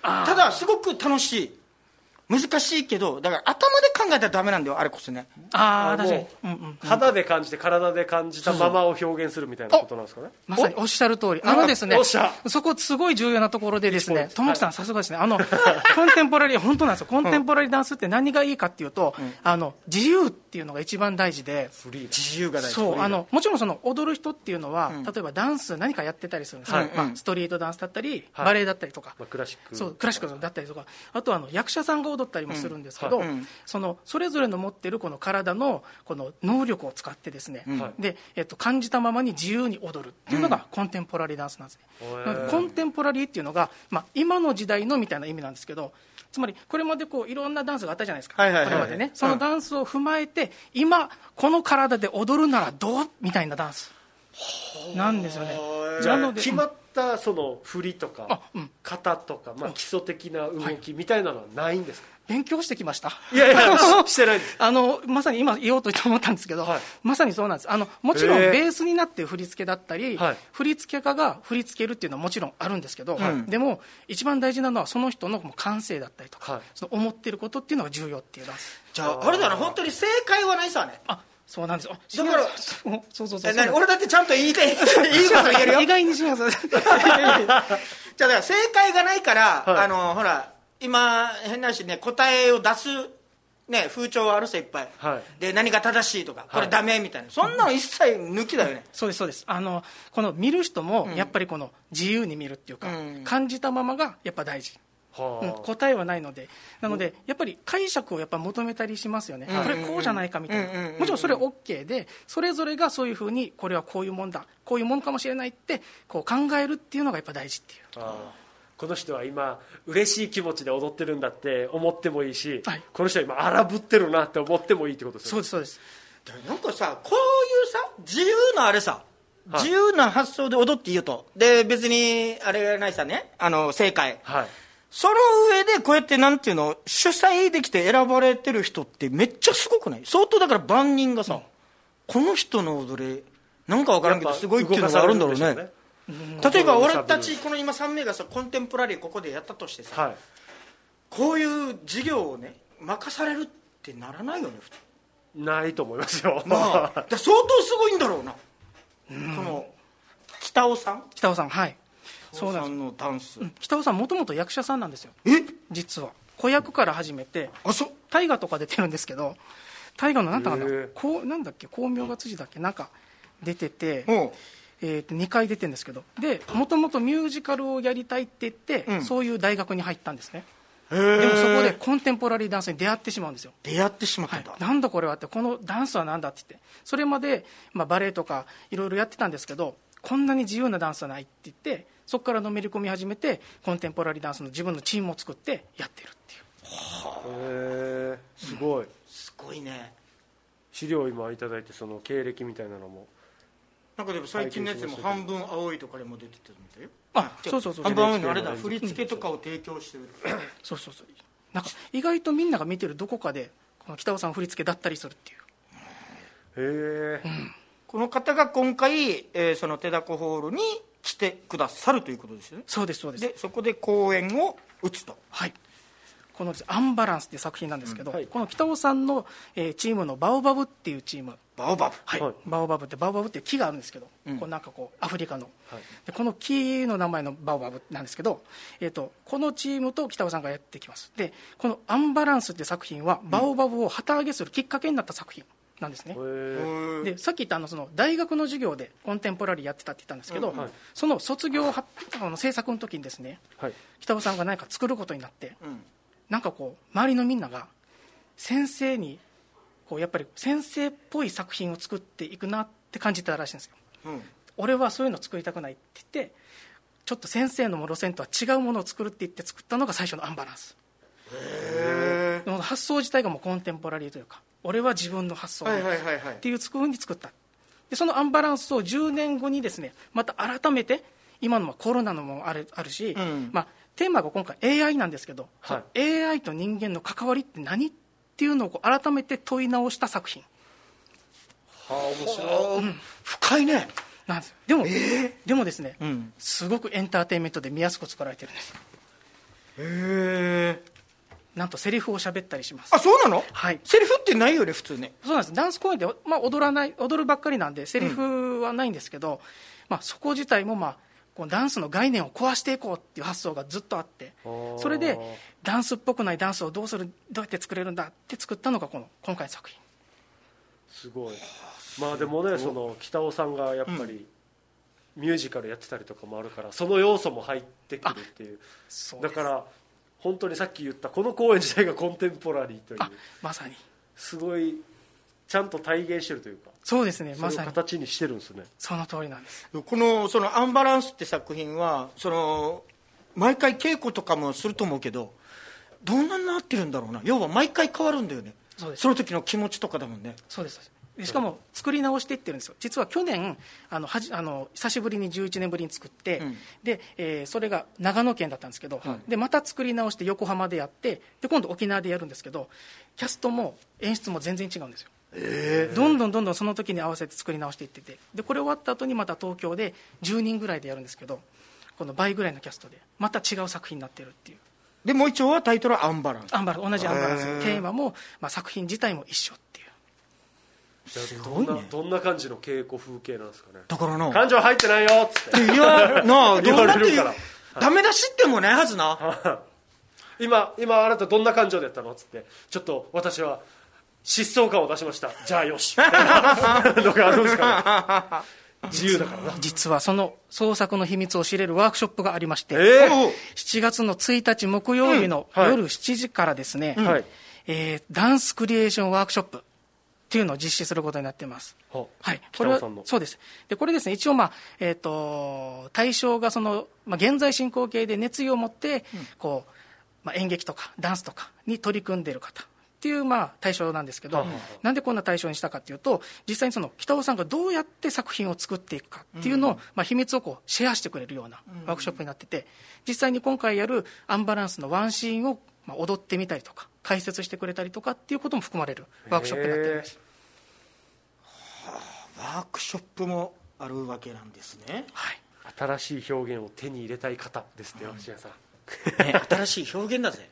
ただすごく楽しい、難しいけど、だから頭で考えたらダメなんだよ、あれこそね。 ああ、確かに、 うんうん、肌で感じて体で感じたままを表現するみたいなことなんですかね。 まさにおっしゃる通り、あのですね、そこすごい重要なところでですね、友木さん、さすがですね、あのコンテンポラリー、本当なんですよ、コンテンポラリーダンスって何がいいかっていうと、うん、あの自由っていうのが一番大事で、 自由が大事。 そう、あのもちろんその踊る人っていうのは、うん、例えばダンス何かやってたりするんですよ、はい、まあ、ストリートダンスだったり、はい、バレエだったりとか、 まあ、クラシック、 そうクラシックだったりとか、あとはあの役者さんが踊ったりもするんですけど、うんはい、そのそれぞれの持っているこの体のこの能力を使ってですね、うん、でえっと、感じたままに自由に踊るっていうのがコンテンポラリーダンスなんですね、うん、コンテンポラリーっていうのが、まあ、今の時代のみたいな意味なんですけど、つまりこれまでこういろんなダンスがあったじゃないですか、はいはいはいはい、これまでね、そのダンスを踏まえて、うん、今この体で踊るならどうみたいなダンスなんですよね。 じゃあ決まったその振りとか、うん、型とか、まあ、基礎的な動きみたいなのはないんですか？ 勉強してきました。 いやいやしてないですあのまさに今言おうと思ったんですけど、はい、まさにそうなんです。あのもちろんベースになって振り付けだったり、はい、振り付け家が振り付けるっていうのはもちろんあるんですけど、はい、でも一番大事なのはその人の感性だったりとか、はい、その思ってることっていうのが重要っていうダンス。 じゃああれだな、本当に正解はないさね。 あ、そうなんですよ。 だからそうそうそう、 俺だってちゃんと言いたいいいこと言えるよ。 意外にしますじゃあだから正解がないから、はい、あのほら今変な話ね、答えを出す、ね、風潮はあるさいっぱい、はい、で何が正しいとかこれダメみたいな、はい、そんなの一切抜きだよね。 そうですそうです。あのこの見る人もやっぱりこの自由に見るっていうか、うん、感じたままがやっぱ大事、うん、答えはないので、なのでやっぱり解釈をやっぱ求めたりしますよね、うん、これこうじゃないかみたいな、うん、もちろんそれ OK で、それぞれがそういうふうにこれはこういうもんだ、こういうもんかもしれないってこう考えるっていうのがやっぱ大事っていう。あ、 この人は今嬉しい気持ちで踊ってるんだって思ってもいいし、はい、この人は今荒ぶってるなって思ってもいいってことですよね。 そうですそうです。 なんかさ、こういうさ自由なあれさ、はい、自由な発想で踊っていいよと、で別にあれがないさね、あの正解、はい、その上でこうやってなんていうの、主催できて選ばれてる人ってめっちゃすごくない？相当だから万人がさ、うん、この人の踊りなんか分からんけどすごいっていうのがあるんだろうね。例えば俺たちこの今さん名がさコンテンポラリーここでやったとしてさ、はい、こういう授業をね任されるってならないよね。 ないと思いますよ、 まあ、だ相当すごいんだろうな、うん、この北尾さん北尾さんはい北尾さんのダンス、 うん、北尾さんもともと役者さんなんですよ。 え実は子役から始めて、あそう大河とか出てるんですけど、大河のなんだかな、こうなんだっけ光明が辻だっけなんか出てて、えー、とにかい出てるんですけど、でもともとミュージカルをやりたいって言って、うん、そういう大学に入ったんですね。でもそこでコンテンポラリーダンスに出会ってしまうんですよ。 出会ってしまったんだ、 はい、なんだこれはって、このダンスはなんだって言って、それまで、まあ、バレエとかいろいろやってたんですけど、こんなに自由なダンスはないって言って、そこからのめり込み始めてコンテンポラリーダンスの自分のチームを作ってやってるっていう。 はへー、すごい、うん、 すごいね。 資料を今いただいて、その経歴みたいなのもなんかでも最近のやつでも半分青いとかでも出てたみたいよ。 あ、そうそうそう。 半分青いのあれだ、振り付けとかを提供してる。 そうそうそう。なんか意外とみんなが見てるどこかでこの北尾さん振り付けだったりするっていう。 へえ、うん。 この方が今回、えー、その手だこホールに来てくださるということですよね。 そうですそうです。 でそこで公演を打つと。 はい。このアンバランスっていう作品なんですけど、うんはい、この北尾さんの、えー、チームのバオバブっていうチーム、 バオバブ、 はいはい、バオバブってバオバブっていう木があるんですけど、うん、こうなんかこうアフリカの、はい、でこの木の名前のバオバブなんですけど、えー、とこのチームと北尾さんがやってきます。でこのアンバランスっていう作品は、うん、バオバブを旗揚げするきっかけになった作品なんですね。でさっき言ったあのその大学の授業でコンテンポラリーやってたって言ったんですけど、うんはい、その卒業はあの制作の時にですね、はい、北尾さんが何か作ることになって、うん、なんかこう周りのみんなが先生にこうやっぱり先生っぽい作品を作っていくなって感じたらしいんですよ、うん、俺はそういうの作りたくないって言って、ちょっと先生の路線とは違うものを作るって言って作ったのが最初のアンバランス。へー。発想自体がもうコンテンポラリーというか、俺は自分の発想でっていうふうに作った。でそのアンバランスをじゅうねんごにですね、また改めて、今のはコロナのもある、あるし、うん、まあ、テーマが今回 エーアイ なんですけど、はい、エーアイ と人間の関わりって何っていうのを改めて問い直した作品。 はあ、面白い、うん、 深いね。 なんですよ。でも、えー、でもですね、うん、すごくエンターテインメントで見やすく作られてるんです。 へえ。 なんとセリフを喋ったりします。 あ、そうなの？ はい。 セリフってないよね、普通ね。 そうなんです。ダンス公演で、まあ、踊らない踊るばっかりなんでセリフはないんですけど、うん、まあ、そこ自体も、まあ、このダンスの概念を壊していこうっていう発想がずっとあって、それでダンスっぽくないダンスをどうするどうやって作れるんだって作ったのがこの今回の作品。 すごい。まあでもね、その北尾さんがやっぱりミュージカルやってたりとかもあるから、その要素も入ってくるっていう。 そうだから本当にさっき言ったこの公演自体がコンテンポラリーという、 まさにすごいちゃんと体現してるというか。 そうですね、まさにその形にしてるんですね。 その通りなんです。 このそのアンバランスって作品はその毎回稽古とかもすると思うけど、どんなになってるんだろうな。要は毎回変わるんだよね。そうです。その時の気持ちとかだもんね。 そうです。しかも作り直していってるんですよ。実は去年あのはじあの久しぶりにじゅういちねんぶりに作って、うん、で、えー、それが長野県だったんですけど、うん、でまた作り直して横浜でやって、で今度沖縄でやるんですけど、キャストも演出も全然違うんですよ。えー、どんどんどんどんその時に合わせて作り直していってて、でこれ終わった後にまた東京でじゅうにんぐらいでやるんですけど、この倍ぐらいのキャストでまた違う作品になってるっていう。 でもう一応はタイトルはアンバランス。 アンバランス、同じアンバランス。テーマも、まあ、作品自体も一緒っていう。 すごいね。どんな、どんな感じの稽古風景なんですかね。 だからな、 感情入ってないよっつっていやなあ、 言われるから、 ダメ出しってもないはずな今今あなたどんな感情でやったのっつって、ちょっと私は疾走感を出しました、じゃあよしのがあるんですかね。自由だからな。 実はその創作の秘密を知れるワークショップがありまして、えー、 しちがつのついたち木曜日の夜しちじからですね、うんはい、えー、ダンスクリエーションワークショップっていうのを実施することになっています。 ははい、これはそうです。でこれですね、一応、まあえー、と対象がその、まあ、現在進行形で熱意を持って、うん、こうまあ、演劇とかダンスとかに取り組んでいる方っていう、まあ、対象なんですけど、うん、なんでこんな対象にしたかというと、実際にその北尾さんがどうやって作品を作っていくかっていうのを、うん、まあ、秘密をこうシェアしてくれるようなワークショップになってて、実際に今回やるアンバランスのワンシーンを、まあ、踊ってみたりとか解説してくれたりとかっていうことも含まれるワークショップになっています。 はあ、ワークショップもあるわけなんですね。 はい、新しい表現を手に入れたい方ですね、芦屋さん。 ね、新しい表現だぜ。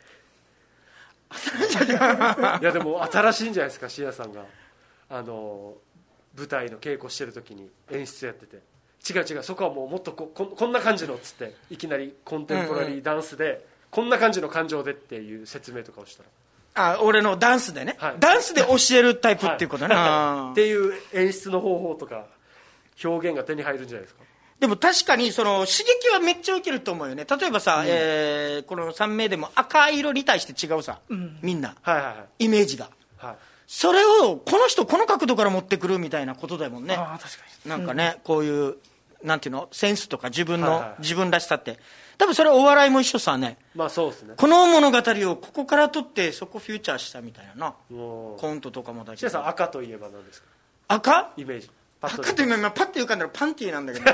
いやでも新しいんじゃないですか、シアさんがあの舞台の稽古してる時に演出やってて、違う違う、そこはもうもっと こ, こ, こんな感じのっつって、いきなりコンテンポラリーダンスで、うんうん、こんな感じの感情でっていう説明とかをしたら、 あ、俺のダンスでね、はい、ダンスで教えるタイプっていうことね、 はい、っていう演出の方法とか表現が手に入るんじゃないですか。 でも確かにその刺激はめっちゃ受けると思うよね。例えばさ、うん、えー、このさん名でも赤色に対して違うさ、うん、みんな、 はいはいはい、 イメージが、はい、それをこの人この角度から持ってくるみたいなことだもんね。 あ、確かに。 なんかね、うん、こういうなんていうの、センスとか自分の、はいはい、自分らしさって、多分それはお笑いも一緒さね。 まあそうですね。 この物語をここから取ってそこフューチャーしたみたいなな、コントとかもだけど。 シアさん、赤といえば何ですか？ 赤？ イメージ。 赤って今パッて浮かんだらパンティーなんだけど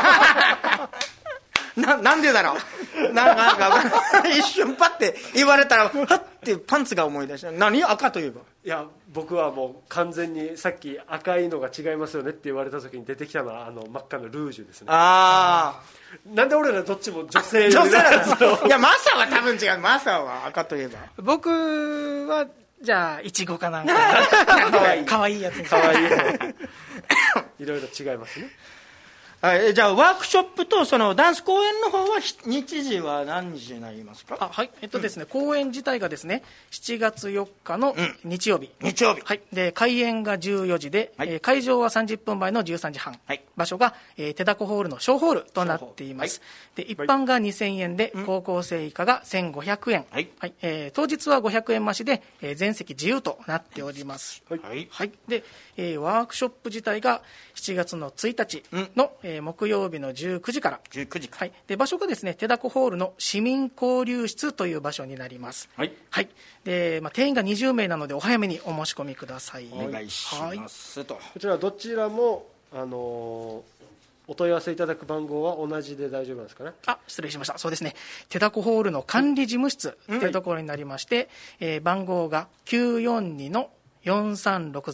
な, なんでだろう、なんかなんか一瞬パッて言われたらパッてパンツが思い出した。何赤といえば。 いや僕はもう完全にさっき赤いのが違いますよねって言われた時に出てきたのはあの真っ赤なルージュですね。 ああ、なんで俺らどっちも女性女性なんだいやマサは多分違う。マサは赤といえば。 僕はじゃあイチゴかなんかかわいいやつ。 かわいいいろいろ違いますね。 はい、じゃあワークショップとそのダンス公演の方は日時は何時になりますか？ あ、はい、えっとですね、うん、公演自体がですねしちがつよっかの日曜日、 うん、日曜日、 はい、で開演がじゅうよじで、はい、えー、会場はさんじゅっぷんまえのじゅうさんじはん、はい、場所が、えー、手だこホールの小ホールとなっています、はい、で一般がにせんえんで、はい、高校生以下がせんごひゃくえん、はいはい、えー、当日はごひゃくえん増しで、えー、全席自由となっております、はいはい、で、えー、ワークショップ自体がしちがつのついたちの、うん、えー、木曜日のじゅうくじからじゅうくじか、 はい、で場所がですね手だこホールの市民交流室という場所になります、はいはい、でまあ、定員がにじゅうめいなのでお早めにお申し込みください。 お願いします、はい、とこちらどちらも、あのー、お問い合わせいただく番号は同じで大丈夫なんですかね？ あ、失礼しました。そうですね、手だこホールの管理事務室というところになりまして、うん、えー、番号がきゅうよんにのよんさんろくゼロ、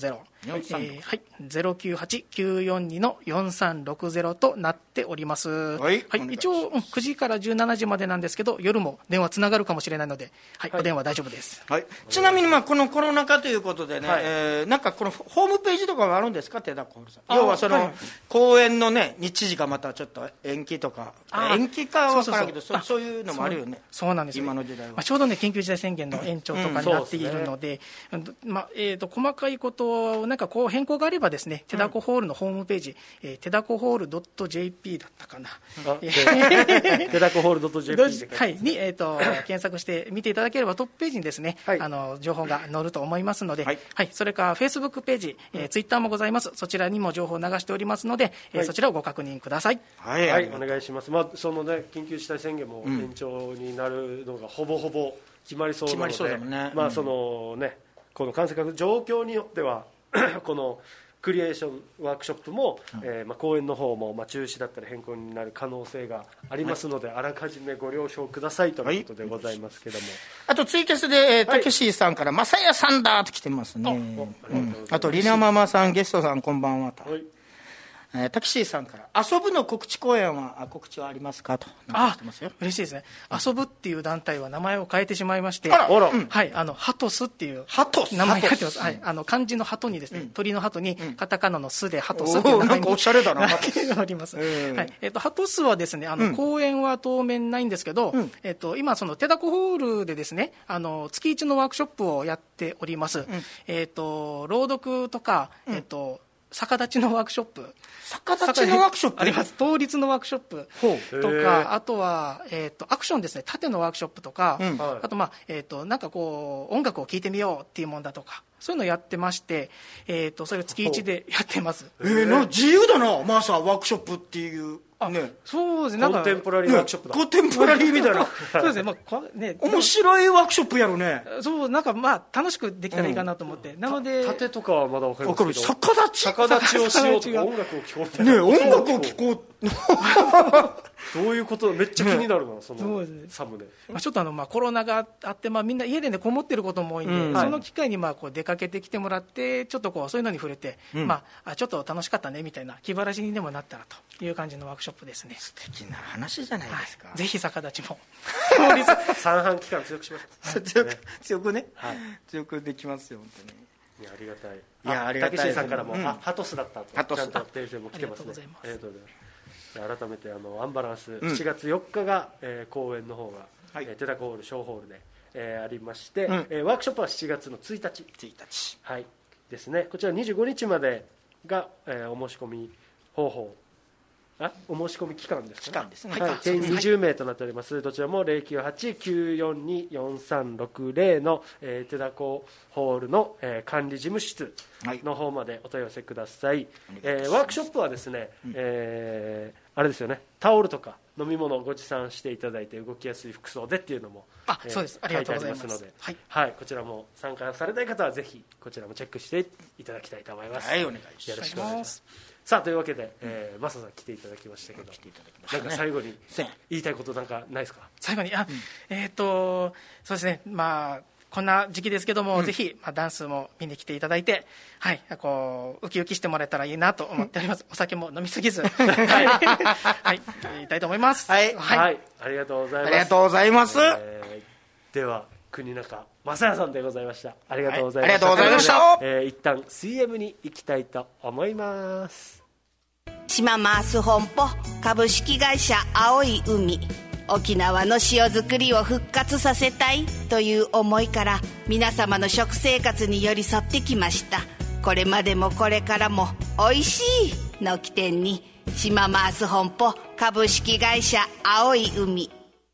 よんさんろくえー、はい、ゼロきゅうはちきゅうよんにのよんさんろくゼロとなっております。はい、はい、一応、うん、くじからじゅうしちじまでなんですけど、夜も電話つながるかもしれないので、はい、はい、お電話大丈夫です。 はい、ちなみにまあこのコロナ禍ということでね、はい、えー、なんかこのホームページとかはあるんですか、手田コールさん。要はその、はい、公演のね日時がまたちょっと延期とか、延期かは分からんけど、そうそういうのもあるよね。 そうなんです、 今の時代は、 まあ、ちょうどね緊急事態宣言の延長とかになっているので、うんうん、まあえー、と細かいことなんかこう変更があればですね、手だこホールのホームページ、えー、手だこホール .jp だったかな、 手だこホール .jp で、 はい、に、えー、と検索して見ていただければトップページにですね、はい、あの情報が載ると思いますので、はいはい、それからフェイスブックページ、えー、ツイッターもございます。そちらにも情報を流しておりますので、えーはい、そちらをご確認ください。 はい、はい、お願いします。まあそのね、緊急事態宣言も延長になるのがほぼほぼ決まりそうなので、決まりそうだもんね。まあそのね、この感染拡大状況によってはこのクリエーションワークショップも、うん、えーまあ、公演の方も、まあ、中止だったり変更になる可能性がありますので、はい、あらかじめご了承くださいということでございますけども、はい、 あとツイキャスでたけしさんから「まさやさんだ」と来てますね。あ、うん、あとりなママさん、ゲストさんこんばんはと、はい、えー、タキシーさんから「遊ぶの告知公演はあ告知はありますか?」とあ嬉しいですね、うん、遊ぶっていう団体は名前を変えてしまいまして、あら、うん、はい、あのハトスっていう名前になってます。はい、あの漢字の鳩にですね、うん、鳥の鳩にカタカナのスでハトスっていう名前になんかおしゃれだななっております。はい、えっとハトスはですね、あの、うん、公演は当面ないんですけど、うん、えっと今その手だこホールでですね、あの月一のワークショップをやっております。うん、えっと朗読とか、うん、えっと逆立ちのワークショップ、 逆立ちのワークショップあります。倒立のワークショップとか、あとは、えー、とアクションですね、縦のワークショップとか、うん、あと、まあえー、となんかこう音楽を聴いてみようっていうもんだとか、そういうのをやってまして、えー、とそれを月いちでやってます。 えー、なんか自由だな、まあさワークショップっていうね、 そうですね、なんかコンテンポラリーワークショップだ、 ね、コンテンポラリーみたいなそうですね、まあね、 面白いワークショップやろね。 そうなんかまあ楽しくできたらいいかなと思って、うん、なので縦とかはまだ分かりますけど、 逆立ち逆立ちをしようとか音楽を聴こうってね、音楽を聴こうどういうことめっちゃ気になるな、ね、そのサムネ、 まあ、ちょっとあのまあコロナがあって、まあ、みんな家で、ね、こもってることも多いんで、うん、その機会にまあこう出かけてきてもらって、ちょっとこうそういうのに触れて、うん、まあ、ちょっと楽しかったねみたいな気晴らしにでもなったらという感じのワークショップですね。 素敵な話じゃないですか、 はい、ぜひ逆立ちも三半期間強くしましょう強く、強くね、はい、強くできますよ本当に。 いやありがたい。 いやありがたい。 たけしさんからも、うん、あハトスだったとハトスちゃんと訂正も来てますね。ありがとうございます。改めてあのアンバランス、 うん、 しちがつよっかが、えー、公演の方が、はい、えー、テダコホール小ホールで、えー、ありまして、うん、えー、ワークショップはしちがつのついたちついたち、 はい、ですね。こちらにじゅうごにちまでが、えー、お申し込み方法、あお申し込み期間ですか、ね、 期間ですね、 はい、定員にじゅうめいとなっております。はい、どちらも ゼロきゅうはちきゅうよんによんさんろくゼロ の、えー、テダコホールの、えー、管理事務室の方までお問い合わせください。はい、えー、ワークショップはですね、うん、えー、あれですよね、タオルとか飲み物をご持参していただいて動きやすい服装でっていうのも、 あ、えー、そうです、ありがとうございます。 書いてありますので、はいはい、こちらも参加されたい方はぜひこちらもチェックしていただきたいと思います。 はい、お願いします。 よろしくお願いします。さあというわけで、えー、マサさん来ていただきましたけど、来ていただきましたね、なんか最後に言いたいことなんかないですか。 最後にあ、うん、えっ、ー、とそうですね、まあこんな時期ですけども、うん、ぜひ、まあ、ダンスも見に来ていただいて、はい、こうウキウキしてもらえたらいいなと思っております。お酒も飲みすぎず、はい、はい、言いたいと思います。 はい、 はいはい、ありがとうございます。 ありがとうございます。 えー、では国中正也さんでございました。ありがとうございました。 はい、ありがとうございました。 えー、一旦 シーエム に行きたいと思います。 島マース本舗株式会社青い海、沖縄の塩作りを復活させたいという思いから皆様の食生活に寄り添ってきました。これまでもこれからもおいしいの起点に島マース本舗株式会社青い海。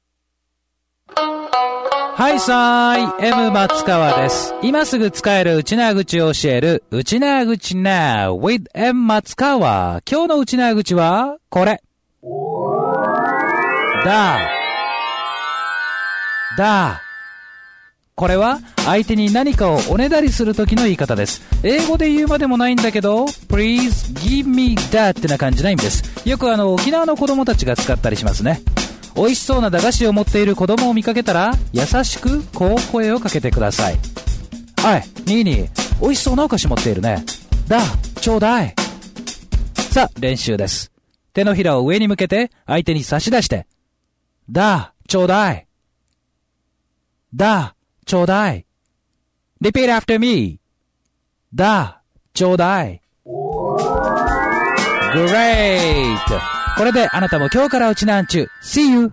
はいさーい、M 松川です。今すぐ使える内縄口を教える内縄口 Now with M 松川。今日の内縄口はこれ。だだこれは相手に何かをおねだりする時の言い方です。英語で言うまでもないんだけど Please give me that ってな感じな意味です。よくあの沖縄の子供たちが使ったりしますね。美味しそうな駄菓子を持っている子供を見かけたら優しくこう声をかけてください。はい、ニーニー、美味しそうなお菓子持っているね。 だ、ちょうだい。さあ、練習です。手のひらを上に向けて相手に差し出して。だ、ちょうだい。だ、ちょうだい。Repeat after me. だ、ちょうだい。Great! これであなたも今日からうちなんちゅう。See you!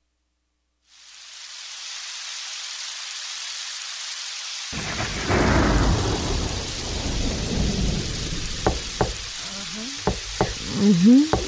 Mm-hmm.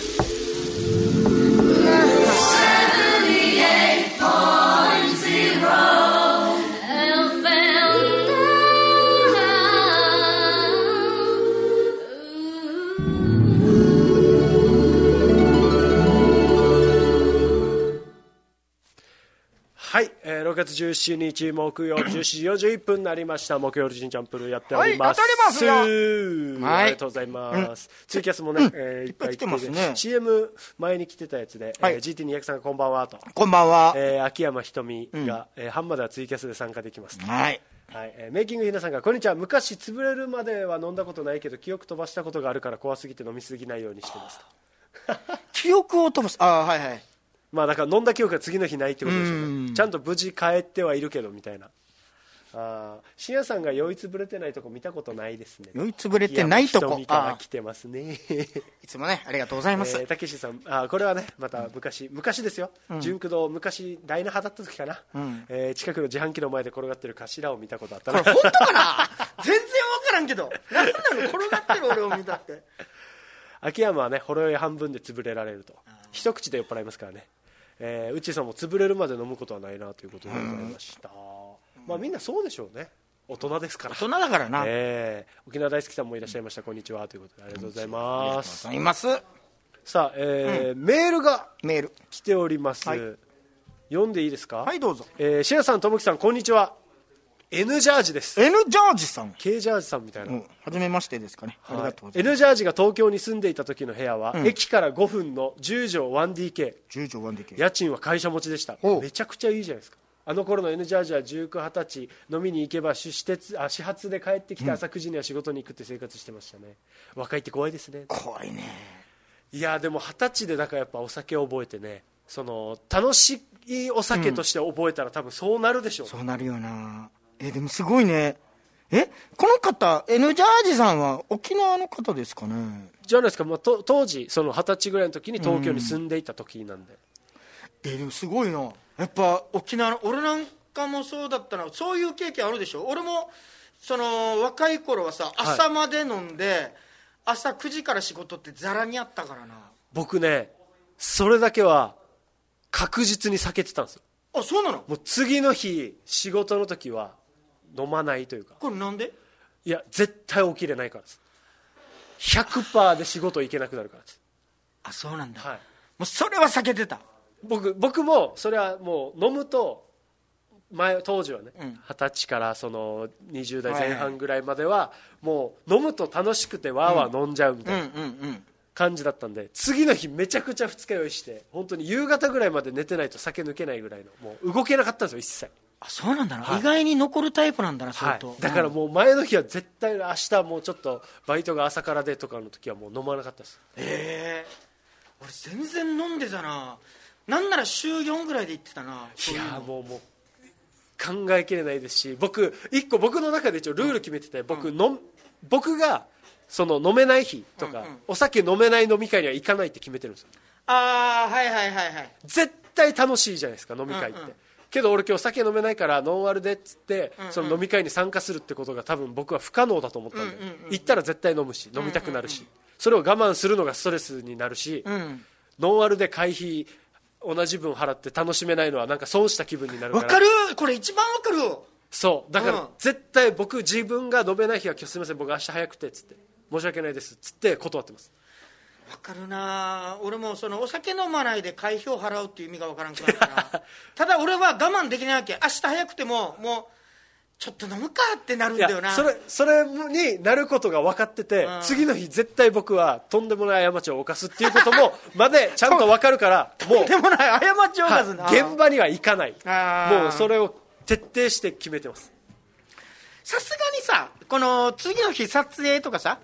ろくがつじゅうしちにち木曜じゅうしちじよんじゅういっぷんになりました。木曜日にチャンプルーやっております。 はい、やっておりますよ。はい、ありがとうございます。うん、ツイキャスもね、うん、えー、いっぱい来てますね。シーエム 前に来てたやつで、はい、えー、ジーティーにひゃく さんがこんばんはと。 こんばんは。 えー、秋山ひとみが、うん、えー、ハンマーではツイキャスで参加できます。 はい。 はい、えー、メイキングひなさんがこんにちは。昔潰れるまでは飲んだことないけど記憶飛ばしたことがあるから怖すぎて飲みすぎないようにしてますと。 記憶を飛ばす。あ、はいはい。 まあだから飲んだ記憶が次の日ないってことでしょうね。ちゃんと無事帰ってはいるけどみたいな。あ、深夜さんが酔いつぶれてないとこ見たことないですね。 酔いつぶれてないとこ。 瞳から来てますね。 いつもね、ありがとうございます。 たけしさん、あ、これはね、また昔昔ですよ。うん、純駆動昔大那覇だった時かな、うん、えー、近くの自販機の前で転がってる頭を見たことあったな。 これ本当かな。全然わからんけど。なんなの転がってる俺を見たって。 秋山はね、ほろ酔い半分で潰れられると。一口で酔っ払いますからね。えー、うちさんも潰れるまで飲むことはないなということでございました。まあみんなそうでしょうね。大人ですから。 大人だからな。 えー、沖縄大好きさんもいらっしゃいました。こんにちはということでありがとうございます。 ありがとうございます。 さあ、えーうん、メールがメール来ております。はい、読んでいいですか。 はい、どうぞ。 えー、シェアさん、ともきさん、こんにちは。N ジャージです。 N ジャージさん、 K ジャージさんみたいな、うん、 はじめましてですかね、はい、ありがとうございます。 N ジャージが東京に住んでいた時の部屋は、うん、駅からごふんのじゅうじょう ワンディーケー、 じゅうじょう ワンディーケー、 家賃は会社持ちでした。めちゃくちゃいいじゃないですか。あの頃の N ジャージはじゅうきゅう、はたち飲みに行けば私鉄あ始発で帰ってきて朝くじには仕事に行くって生活してましたね、うん、若いって怖いですね。 怖いね。 いやでもはたちでだからやっぱお酒を覚えてね、その楽しいお酒として覚えたら、うん、多分そうなるでしょう、ね、 そうなるよな。えでもすごいね。えこの方 N ジャージさんは沖縄の方ですかね。 じゃないですか、まあ、と当時そのはたちぐらいの時に東京に住んでいた時なんで、 うん、えでもすごいな。やっぱ沖縄の俺なんかもそうだったな。そういう経験あるでしょ。俺もその若い頃はさ、朝まで飲んで、はい、朝くじから仕事ってザラにあったからな。 僕ねそれだけは確実に避けてたんですよ。 あ、そうなの。 もう次の日仕事の時は飲まないというか。 これなんで。 いや絶対起きれないからです。 ひゃくパーセント で仕事行けなくなるからです。 あ、そうなんだ、 はい、 もうそれは避けてた。 僕僕もそれはもう飲むと前当時はね、うん、はたちからそのにじゅうだいぜん半ぐらいまではもう飲むと楽しくてわーわー飲んじゃうみたいな感じだったんで、次の日めちゃくちゃ二日酔いして本当に夕方ぐらいまで寝てないと酒抜けないぐらいの、もう動けなかったんですよ一切。 あ、そうなんだな、はい、意外に残るタイプなんだな、相当、 はい、だからもう前の日は絶対明日もうちょっとバイトが朝からでとかの時はもう飲まなかったです。 ええー、俺全然飲んでたな。なんなら週よんぐらいで行ってたな。 いやもうもう考えきれないですし、僕一個僕の中で一応ルール決めてて、うん、僕の僕がその飲めない日とか、うんうん、お酒飲めない飲み会には行かないって決めてるんですよ。 ああ、はいはいはいはい。 絶対楽しいじゃないですか飲み会って、うんうん、けど俺今日酒飲めないからノンアルでっつって、うんうん、その飲み会に参加するってことが多分僕は不可能だと思ったんで、うんうんうん、行ったら絶対飲むし飲みたくなるし、うんうんうん、それを我慢するのがストレスになるし、うん、ノンアルで会費同じ分払って楽しめないのはなんか損した気分になるから。 わかる、これ一番わかる。 そうだから絶対僕自分が飲めない日は今日すみません僕明日早くてっつって申し訳ないですっつって断ってます。 わかるな。俺もそのお酒飲まないで会費を払うっていう意味がわからんくなったなただ俺は我慢できないわけ。明日早くてももうちょっと飲むかってなるんだよな。 それそれになることが分かかってて、うん、次の日絶対僕はとんでもない過ちを犯すっていうこともまでちゃんと分かるからもうとんでもない過ちを犯すんだ、 はい、現場には行かない。もうそれを徹底して決めてます。 さすがにさこの次の日撮影とかさ、はい、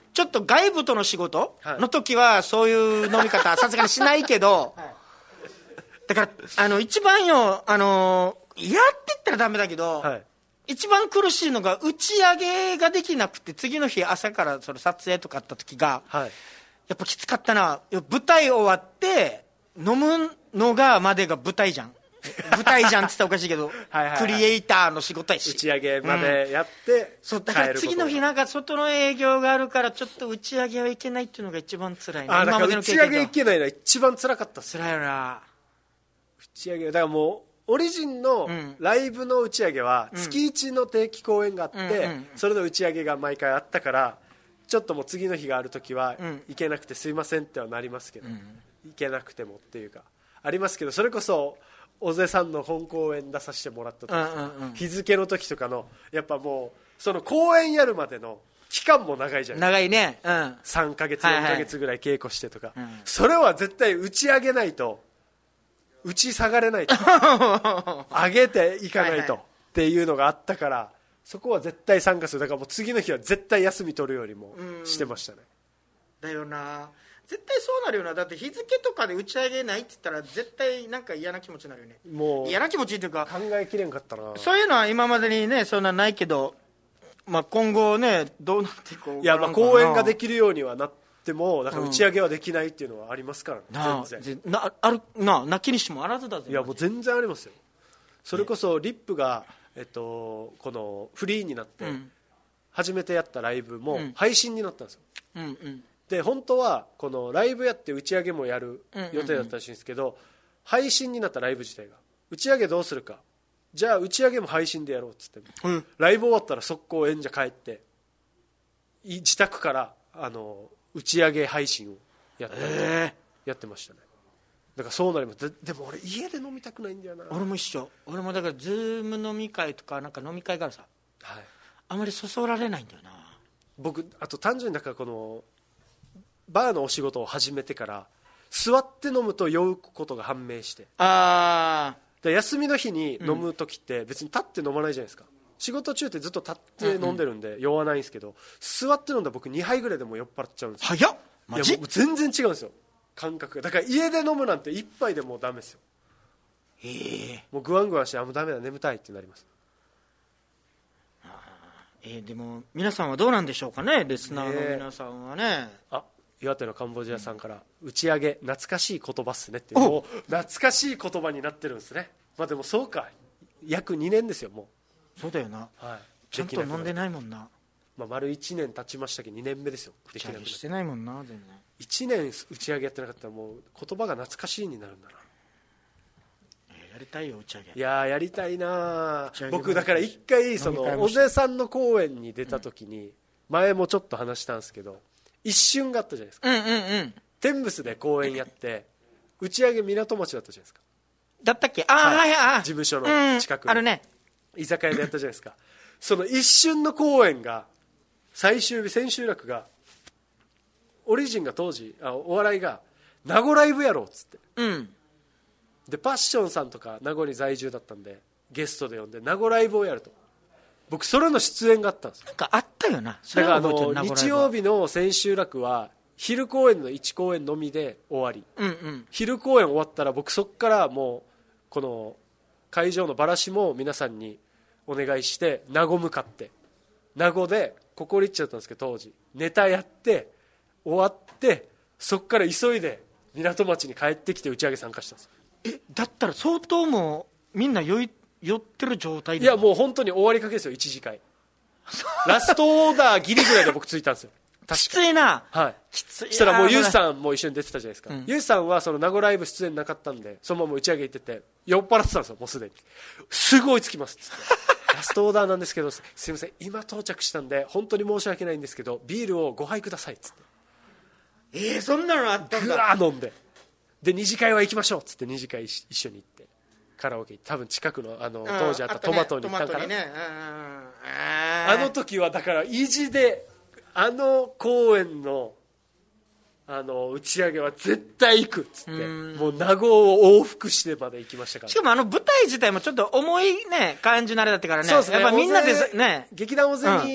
ちょっと外部との仕事の時はそういう飲み方さすがにしないけど、はい、だからあの一番よ、あのやってったらダメだけど、はい、一番苦しいのが打ち上げができなくて次の日朝からその撮影とかあった時が、はい、やっぱきつかったな。舞台終わって飲むのがまでが舞台じゃん舞台じゃんって言ったらおかしいけどはいはい、はい、クリエイターの仕事やし打ち上げまでやって、うん、 そうだから次の日なんか外の営業があるからちょっと打ち上げはいけないっていうのが一番辛いね。 あ今までの経験打ち上げいけないのは一番辛かったっす。 辛いよな。 打ち上げだからもうオリジンのライブの打ち上げは月いちの定期公演があって、うん、それの打ち上げが毎回あったからちょっともう次の日があるときは行けなくてすいませんってはなりますけど、うん、行けなくてもっていうかありますけど、それこそ小瀬さんの本公演出させてもらった時、うんうんうん、日付の時とかのやっぱもうその公演やるまでの期間も長いじゃないですか。長いね、うん、 さんかげつよんかげつぐらい稽古してとか、はいはい、それは絶対打ち上げないと打ち下がれないと上げていかないとっていうのがあったから、はいはい、そこは絶対参加する。だからもう次の日は絶対休み取るよりもしてましたね。 だよな、絶対そうなるよな。だって日付とかで打ち上げないって言ったら絶対なんか嫌な気持ちになるよね。もう嫌な気持ちっていうか考えきれんかったな。 そういうのは今までにねそんなないけど、まあ、今後ねどうなっていこうかな。 いやまあ公演ができるようにはなってもだから打ち上げはできないっていうのはありますから、ね、うん、全然なあるななきにしてもあらずだぜ。 いやもう全然ありますよ。それこそリップが、えっと、このフリーになって初めてやったライブも配信になったんですよ、うんうんで本当はこのライブやって打ち上げもやる予定だったらしいんですけど、うんうんうん、配信になったライブ自体が打ち上げどうするか、じゃあ打ち上げも配信でやろうっつって、うん、ライブ終わったら速攻演者帰って自宅からあの打ち上げ配信をやったり、えー、やってましたね。だからそうなります。 で, でも俺家で飲みたくないんだよな。 俺も一緒。俺もだからズーム飲み会とかなんか飲み会があるさ、はい、あまりそそられないんだよな僕。あと単純にだからこのバーのお仕事を始めてから座って飲むと酔うことが判明して、あで休みの日に飲む時って別に立って飲まないじゃないですか、うん、仕事中ってずっと立って飲んでるんで酔わないんですけど、うんうん、座って飲んだら僕にはいぐらいでも酔っ払っちゃうんですよ。 早っマジ。 いやもう全然違うんですよ感覚が。だから家で飲むなんて一杯でもうダメですよ。へえ。もうグワングワンしてあもうダメだ眠たいってなります。 あえー、でも皆さんはどうなんでしょうかね。リスナーの皆さんはね。 あ岩手のカンボジアさんから、うん、打ち上げ懐かしい言葉っすねっていうもう懐かしい言葉になってるんですね。まあでもそうか約にねんですよもう。そうだよな、はい、ちゃんと飲んでないもんな。 まあ、丸いちねん経ちましたけどにねんめですよ。 できなくなってしてないもんな全然。 いちねん打ち上げやってなかったらもう言葉が懐かしいになるんだな。 やりたいよ打ち上げ。 いややりたいな。僕だから一回その小瀬さんの公演に出た時に前もちょっと話したんですけど一瞬があったじゃないですか、うんうんうん、天ブスで公演やって打ち上げ港町だったじゃないですか。 だったっけ。あ、はいはいはい、 事務所の近くの、 うん、あるね居酒屋でやったじゃないですかその一瞬の公演が最終日千秋楽がオリジンが当時あお笑いが名護ライブやろうっつって、うん、でパッションさんとか名護に在住だったんでゲストで呼んで名護ライブをやると。僕それの出演があったんですよ。 なんかあったよな。 だからあの日曜日の千秋楽は昼公演のいち公演のみで終わり、うんうん、昼公演終わったら僕そこからもうこの会場のバラシも皆さんにお願いして名護向かって名護でここリッチだったんですけど当時ネタやって終わってそこから急いで港町に帰ってきて打ち上げ参加したんですよ。 えだったら相当もうみんな酔い酔ってる状態で。 いやもう本当に終わりかけですよいちじかんラストオーダーギリぐらいで僕着いたんですよきついな。 はいきつい。そしたらもうユウさんも一緒に出てたじゃないですか、うん、ユウさんはその名護ライブ出演なかったんでそのまま打ち上げ行ってて酔っ払ってたんですよもうすでに。すぐ追いつきますっつってラストオーダーなんですけどすいません今到着したんで本当に申し訳ないんですけどビールをごはいくださいっつって。 えー、そんなのあったんだ。 ぐわー飲んでで二次会は行きましょうっつって二次会一緒に行ってカラオケ行って多分近くのあの当時あったトマトに行ったから、ね、あの時はだから意地であの公演のあの打ち上げは絶対行くっつってもう名護を往復してまで行きましたから、ね、 しかもあの舞台自体もちょっと重いね感じのあれだったからね。そうですね。やっぱみんなでね劇団大勢に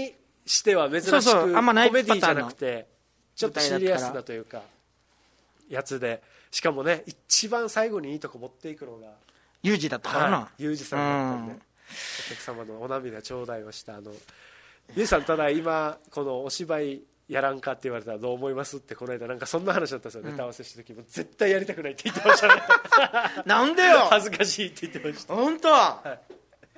しては珍しくそうそうあんまないコメディじゃなくパタてちょっとシリアスなというかやつで、しかもね一番最後にいいとこ持っていくのがユージだったからな、 はい、ユージさんだったんで、うん、お客様のお涙頂戴をしたあのユーさん、ただ今このお芝居やらんかって言われたらどう思いますってこの間なんかそんな話だったんですよ、うん、ネタ合わせした時も絶対やりたくないって言ってましたねなんでよ恥ずかしいって言ってました。 本当、はい、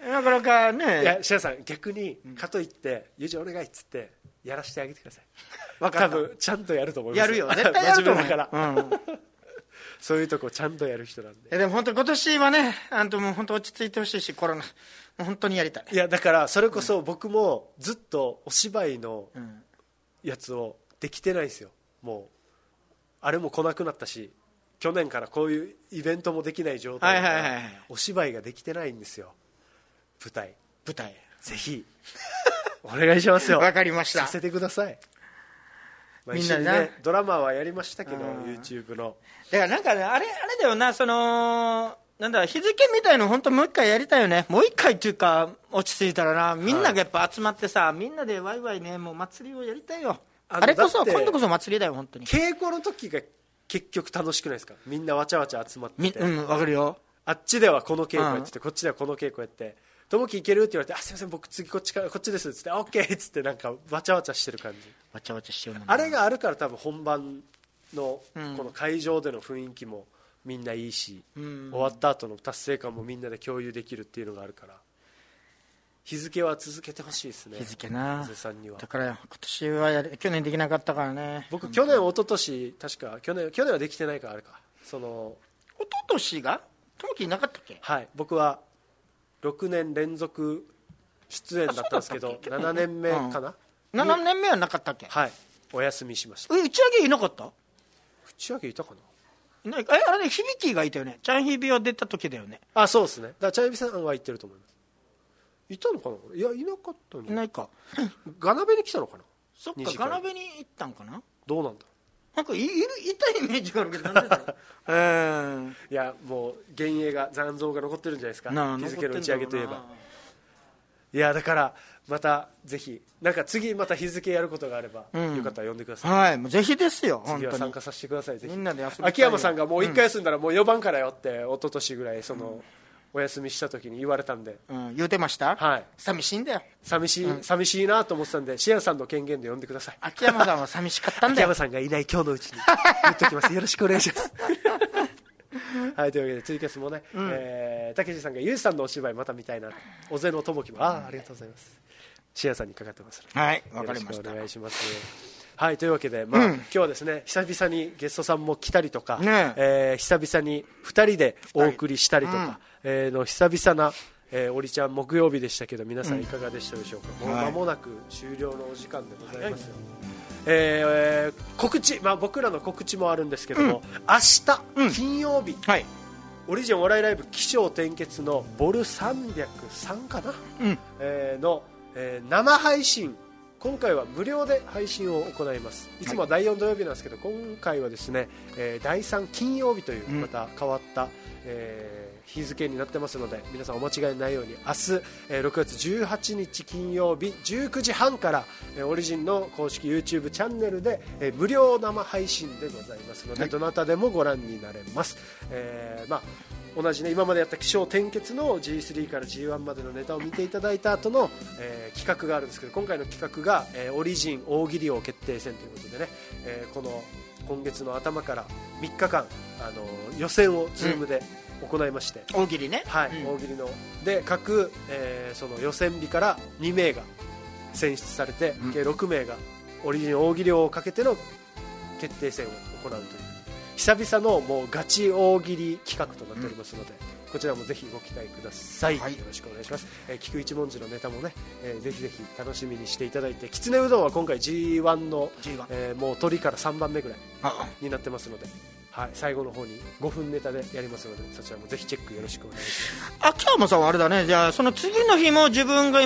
なかなかね。 いやシアさん逆にかといって「ユージお願い」っつってやらせてあげてください。 分かった、 多分ちゃんとやると思います。 やるよ絶対やると思う真面目だから、 うんそういうとこちゃんとやる人なんで。 でも本当今年はねあんともう本当落ち着いてほしいしコロナもう本当にやりたい。 いやだからそれこそ僕もずっとお芝居のやつをできてないんですよ。もうあれも来なくなったし去年からこういうイベントもできない状態だから、はいはいはいはい、お芝居ができてないんですよ。舞台舞台ぜひお願いしますよ。 わかりました。 させてください。まあ、 みんなで、 ね、ドラマはやりましたけど YouTube のだからなんかねあれあれだよな、そのなんだ日付みたいの本当もう一回やりたいよね。もう一回っていうか落ち着いたらなみんながやっぱ集まってさ、はい、みんなでワイワイねもう祭りをやりたいよ。 あ, あれこそ今度こそ祭りだよ本当に。 稽古の時が結局楽しくないですか。みんなわちゃわちゃ集まってて、 うんわかるよ。 あっちではこの稽古やってて、うん、こっちではこの稽古やってともきいけるって言われて、あすいません僕次こっちからこっちですっつってオッケーっつってなんかわちゃわちゃしてる感じ。 わちゃわちゃしてる、ね、 あれがあるから多分本番のこの会場での雰囲気もみんないいし、うん、終わった後の達成感もみんなで共有できるっていうのがあるから日付は続けてほしいですね。 日付なさんにはだから今年はやる去年できなかったからね。 僕去年一昨年確か去年去年はできてないからあれかその一昨年がともきいなかったっけ。 はい僕はろくねん連続出演だったんですけどななねんめかな、 うん、ななねんめはなかったっけ。 はいお休みしました。 え打ち上げいなかった。打ち上げいたかな。 いない。えあれね響きがいたよね。チャンヒビは出た時だよね。 あそうですね。だからチャンヒビさんは行ってると思います。いたのかな。いやいなかったの。 いないかガナベに来たのかな。 そっかガナベに行ったんかな。 どうなんだなんか い, い, るいたイメージがあるけどなんでだろうえー、 いやもう幻影が残像が残ってるんじゃないですか。日付の打ち上げといえば。いやだからまたぜひなんか次また日付やることがあれば、うん、よかったら呼んでください。 はいもうぜひですよ。 次は参加させてください。ぜひみんなで遊びたい。 秋山さんがもう一回休んだらもうよばんからよって一昨年ぐらいその、うん、お休みした時に言われたんで、 うん、言うてました。 はい寂しいんだよ。 寂しい、うん、寂しいなと思ってたんでシアンさんの権限で呼んでください。 秋山さんは寂しかったんだよ。 秋山さんがいない今日のうちに言っときますよろしくお願いしますはいというわけでツイキャスもね、うんえー、たけしさんがゆうじさんのお芝居また見たいな小瀬野智樹もああありがとうございます。シアンさんにかかってます。 はいわかりました。 よろしくお願いしますはいというわけで、まあうん、今日はですね久々にゲストさんも来たりとか、ねえー、久々にふたりでお送りしたりとか、うんえー、の久々なえー、おりちゃん木曜日でしたけど皆さんいかがでしたでしょうか。うん、もう間もなく終了のお時間でございますよ。はいえー、告知、まあ、僕らの告知もあるんですけども、うん、明日、うん、金曜日、はい、オリジンお笑いライブ起承転結のボルさんびゃくさんかな、うんえー、の、えー、生配信今回は無料で配信を行います。いつもはだいよん土曜日なんですけど、はい、今回はですね、えー、だいさん金曜日というまた変わった、うんえー日付になってますので皆さんお間違いないように明日、えー、ろくがつじゅうはちにち金曜日じゅうくじはんから、えー、オリジンの公式 YouTube チャンネルで、えー、無料生配信でございますので、はい、どなたでもご覧になれます、えーまあ、同じね今までやった起承転結の ジースリー から ジーワン までのネタを見ていただいた後の、えー、企画があるんですけど今回の企画が、えー、オリジン大喜利王決定戦ということでね、えー、この今月の頭からみっかかんあの予選を Zoom で、うん行いまして大喜利ね、 はい、うん、大喜利ので各、えー、その予選日からにめいが選出されて、うん、計ろくめいがオリジン大喜利をかけての決定戦を行うという久々のもうガチ大喜利企画となっておりますので、うん、こちらもぜひご期待ください、はい、よろしくお願いします、えー、菊一文字のネタもね、えー、ぜひぜひ楽しみにしていただいてきつねうどんは今回 ジーワン の、ジーワンえー、もう鳥からさんばんめぐらいになってますのではい、最後の方にごふんネタでやりますのでそちらもぜひチェックよろしくお願いします。 秋山さんはあれだねじゃあその次の日も自分が今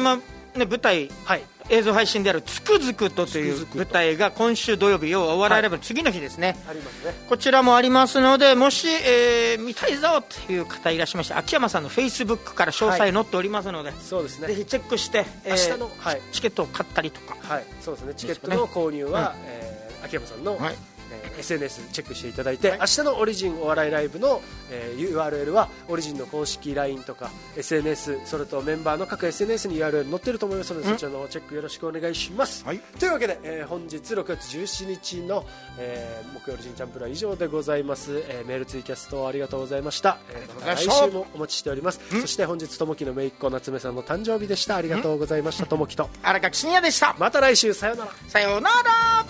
ね、舞台、 はい、 映像配信であるつくづくとという舞台が今週土曜日、要はお笑いライブの次の日ですね、 はい、ありますね。こちらもありますので、もし、えー、見たいぞという方いらっしゃいましたら、秋山さんのフェイスブックから詳細載っておりますので、はい、 そうですね、 ぜひチェックして、えー、 明日の、はい、 チケットを買ったりとか、 はい、そうですね、チケットの購入は、ね、えー、秋山さんの、はい、えー、エスエヌエス チェックしていただいて、はい、明日のオリジンお笑いライブの、えー、ユーアールエル はオリジンの公式 ライン とか エスエヌエス、 それとメンバーの各 エスエヌエス に ユーアールエル 載ってると思いますので、そちらのチェックよろしくお願いします、はい、というわけで、えー、本日ろくがつじゅうしちにちの、えー、木曜オリジンチャンプルは以上でございます、えー、メールツイキャストありがとうございました、えー、また来週もお待ちしております。そして本日ともきのめいっ子夏目さんの誕生日でした。ありがとうございました。ともきと荒垣真也でした。 また来週、さようなら。 さようなら。